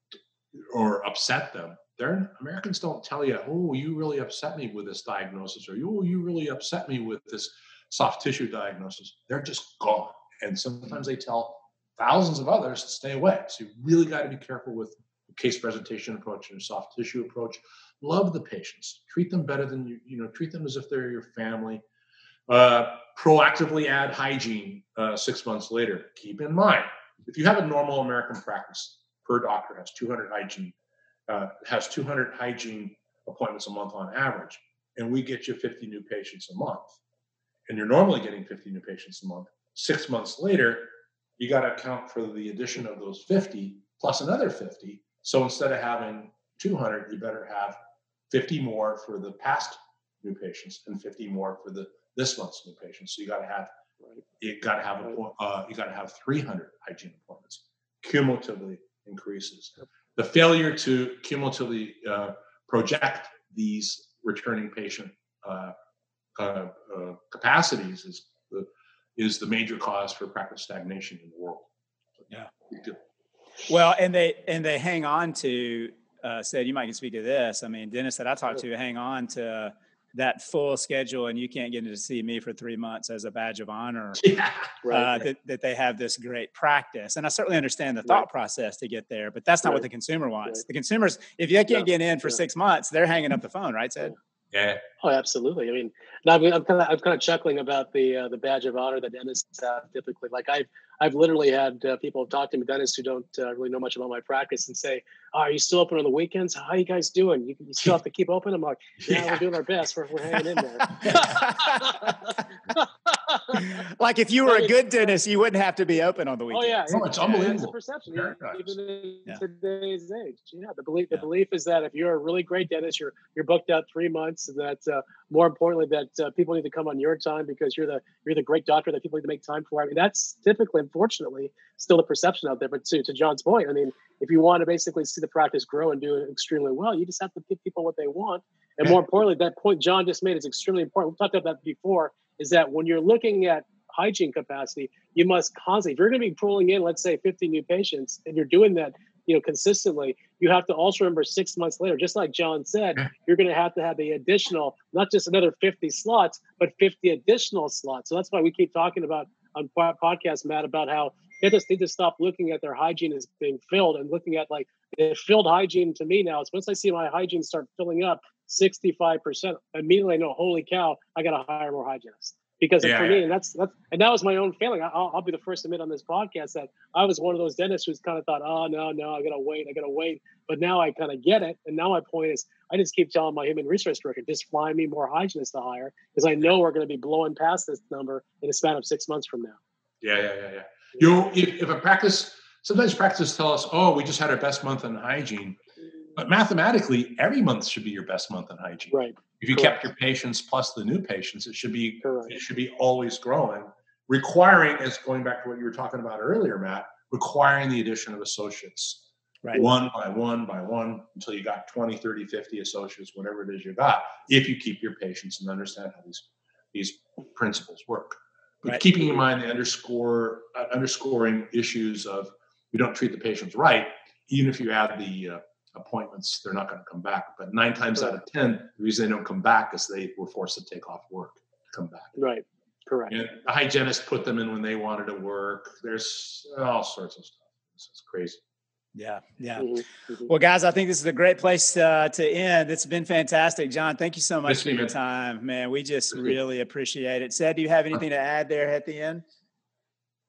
or upset them, they're Americans don't tell you, "Oh, you really upset me with this diagnosis," or "Oh, you really upset me with this soft tissue diagnosis." They're just gone, and sometimes they tell thousands of others to stay away. So you really got to be careful with case presentation approach and soft tissue approach. Love the patients. Treat them better than you, you know, treat them as if they're your family. Uh, proactively add hygiene uh, six months later. Keep in mind, if you have a normal American practice, per doctor has two hundred hygiene, uh, has two hundred hygiene appointments a month on average, and we get you fifty new patients a month, and you're normally getting fifty new patients a month. Six months later, you got to account for the addition of those fifty plus another fifty. So instead of having two hundred, you better have fifty more for the past new patients and fifty more for the this month's new patients. So you got to have you got to have a uh, you got to have three hundred hygiene appointments. Cumulatively increases. The failure to cumulatively uh, project these returning patient uh, uh, uh, capacities is the is the major cause for practice stagnation in the world. So, yeah. Well, and they and they hang on to, uh, said, you might can speak to this. I mean, dentists that I talk to hang on to that full schedule, and you can't get in to see me for three months as a badge of honor. Yeah, right, uh, right. That, that they have this great practice. And I certainly understand the thought right. process to get there, but that's not right. what the consumer wants. Right. The consumers, if you can't no, get in for no. six months, they're hanging up the phone, right, Sid? Yeah. Oh, absolutely. I mean, I'm, I'm kind of I'm kind of chuckling about the uh, the badge of honor that dentists have typically. Like I've I've literally had uh, people talk to me, dentists who don't uh, really know much about my practice, and say, oh, "Are you still open on the weekends? How are you guys doing? You, you still have to keep open?" I'm like, "Yeah, yeah. we're doing our best. We're we're hanging in there." Like if you were a good dentist, you wouldn't have to be open on the weekends. Oh yeah, no, it's unbelievable. It's a perception, even, even in yeah. today's age. Yeah, the belief the yeah. belief is that if you're a really great dentist, you're you're booked out three months, and that uh, more importantly, that uh, people need to come on your time because you're the you're the great doctor that people need to make time for. I mean, that's typically, unfortunately, still the perception out there. But to to John's point, I mean, if you want to basically see the practice grow and do it extremely well, you just have to give people what they want. And more importantly, that point John just made is extremely important. We talked about that before. Is that when you're looking at hygiene capacity, you must constantly, if you're going to be pulling in, let's say fifty new patients, and you're doing that, you know, consistently, you have to also remember six months later, just like John said, you're going to have to have the additional, not just another fifty slots, but fifty additional slots. So that's why we keep talking about on podcast, Matt, about how dentists need to stop looking at their hygiene as being filled and looking at like the filled hygiene. To me now, is once I see my hygiene start filling up sixty-five percent, immediately I know, holy cow, I got to hire more hygienists. Because yeah, for yeah. me, and that's, that's and that was my own failing. I'll, I'll be the first to admit on this podcast that I was one of those dentists who's kind of thought, oh, no, no, I got to wait, I got to wait. But now I kind of get it. And now my point is, I just keep telling my human resource director, just find me more hygienists to hire, because I know we're going to be blowing past this number in a span of six months from now. Yeah, yeah, yeah, yeah. You know, if, if a practice, sometimes practices tell us, oh, we just had our best month in hygiene. But mathematically, every month should be your best month in hygiene. Right. If you Correct. kept your patients plus the new patients, it should be Correct. it should be always growing, requiring, as going back to what you were talking about earlier, Matt, requiring the addition of associates. Right. One by one by one until you got twenty, thirty, fifty associates, whatever it is you got, if you keep your patients and understand how these these principles work. But Right. keeping in mind the underscore uh, underscoring issues of we don't treat the patients right, even if you add the uh, appointments, they're not going to come back. But nine times out of ten, the reason they don't come back is they were forced to take off work to come back. Right. Correct. And the hygienist put them in when they wanted to work. There's all sorts of stuff. This is crazy. Yeah. Yeah. Mm-hmm. Mm-hmm. Well, guys, I think this is a great place uh, to end. It's been fantastic. John, thank you so much Miss for me, your man. time, man. We just Miss me. really appreciate it. Sed, do you have anything to add there at the end?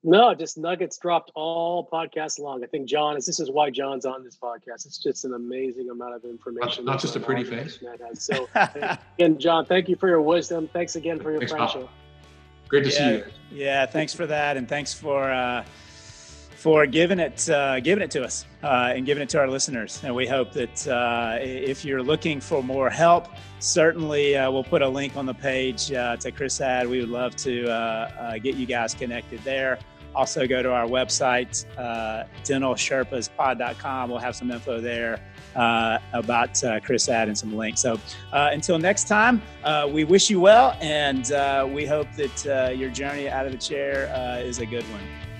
No, just nuggets dropped all podcasts long. I think John is. This is why John's on this podcast. It's just an amazing amount of information. Not, not just a pretty face. Matt has. So, again, John, thank you for your wisdom. Thanks again for your thanks, friendship. Pop. Great to yeah, see you. Yeah, thanks for that, and thanks for uh, for giving it uh, giving it to us uh, and giving it to our listeners. And we hope that uh, if you're looking for more help, certainly uh, we'll put a link on the page uh, to ChrisAd. We would love to uh, uh, get you guys connected there. Also, go to our website, uh, dental sherpas pod dot com. We'll have some info there uh, about uh, ChrisAd and some links. So uh, until next time, uh, we wish you well, and uh, we hope that uh, your journey out of the chair uh, is a good one.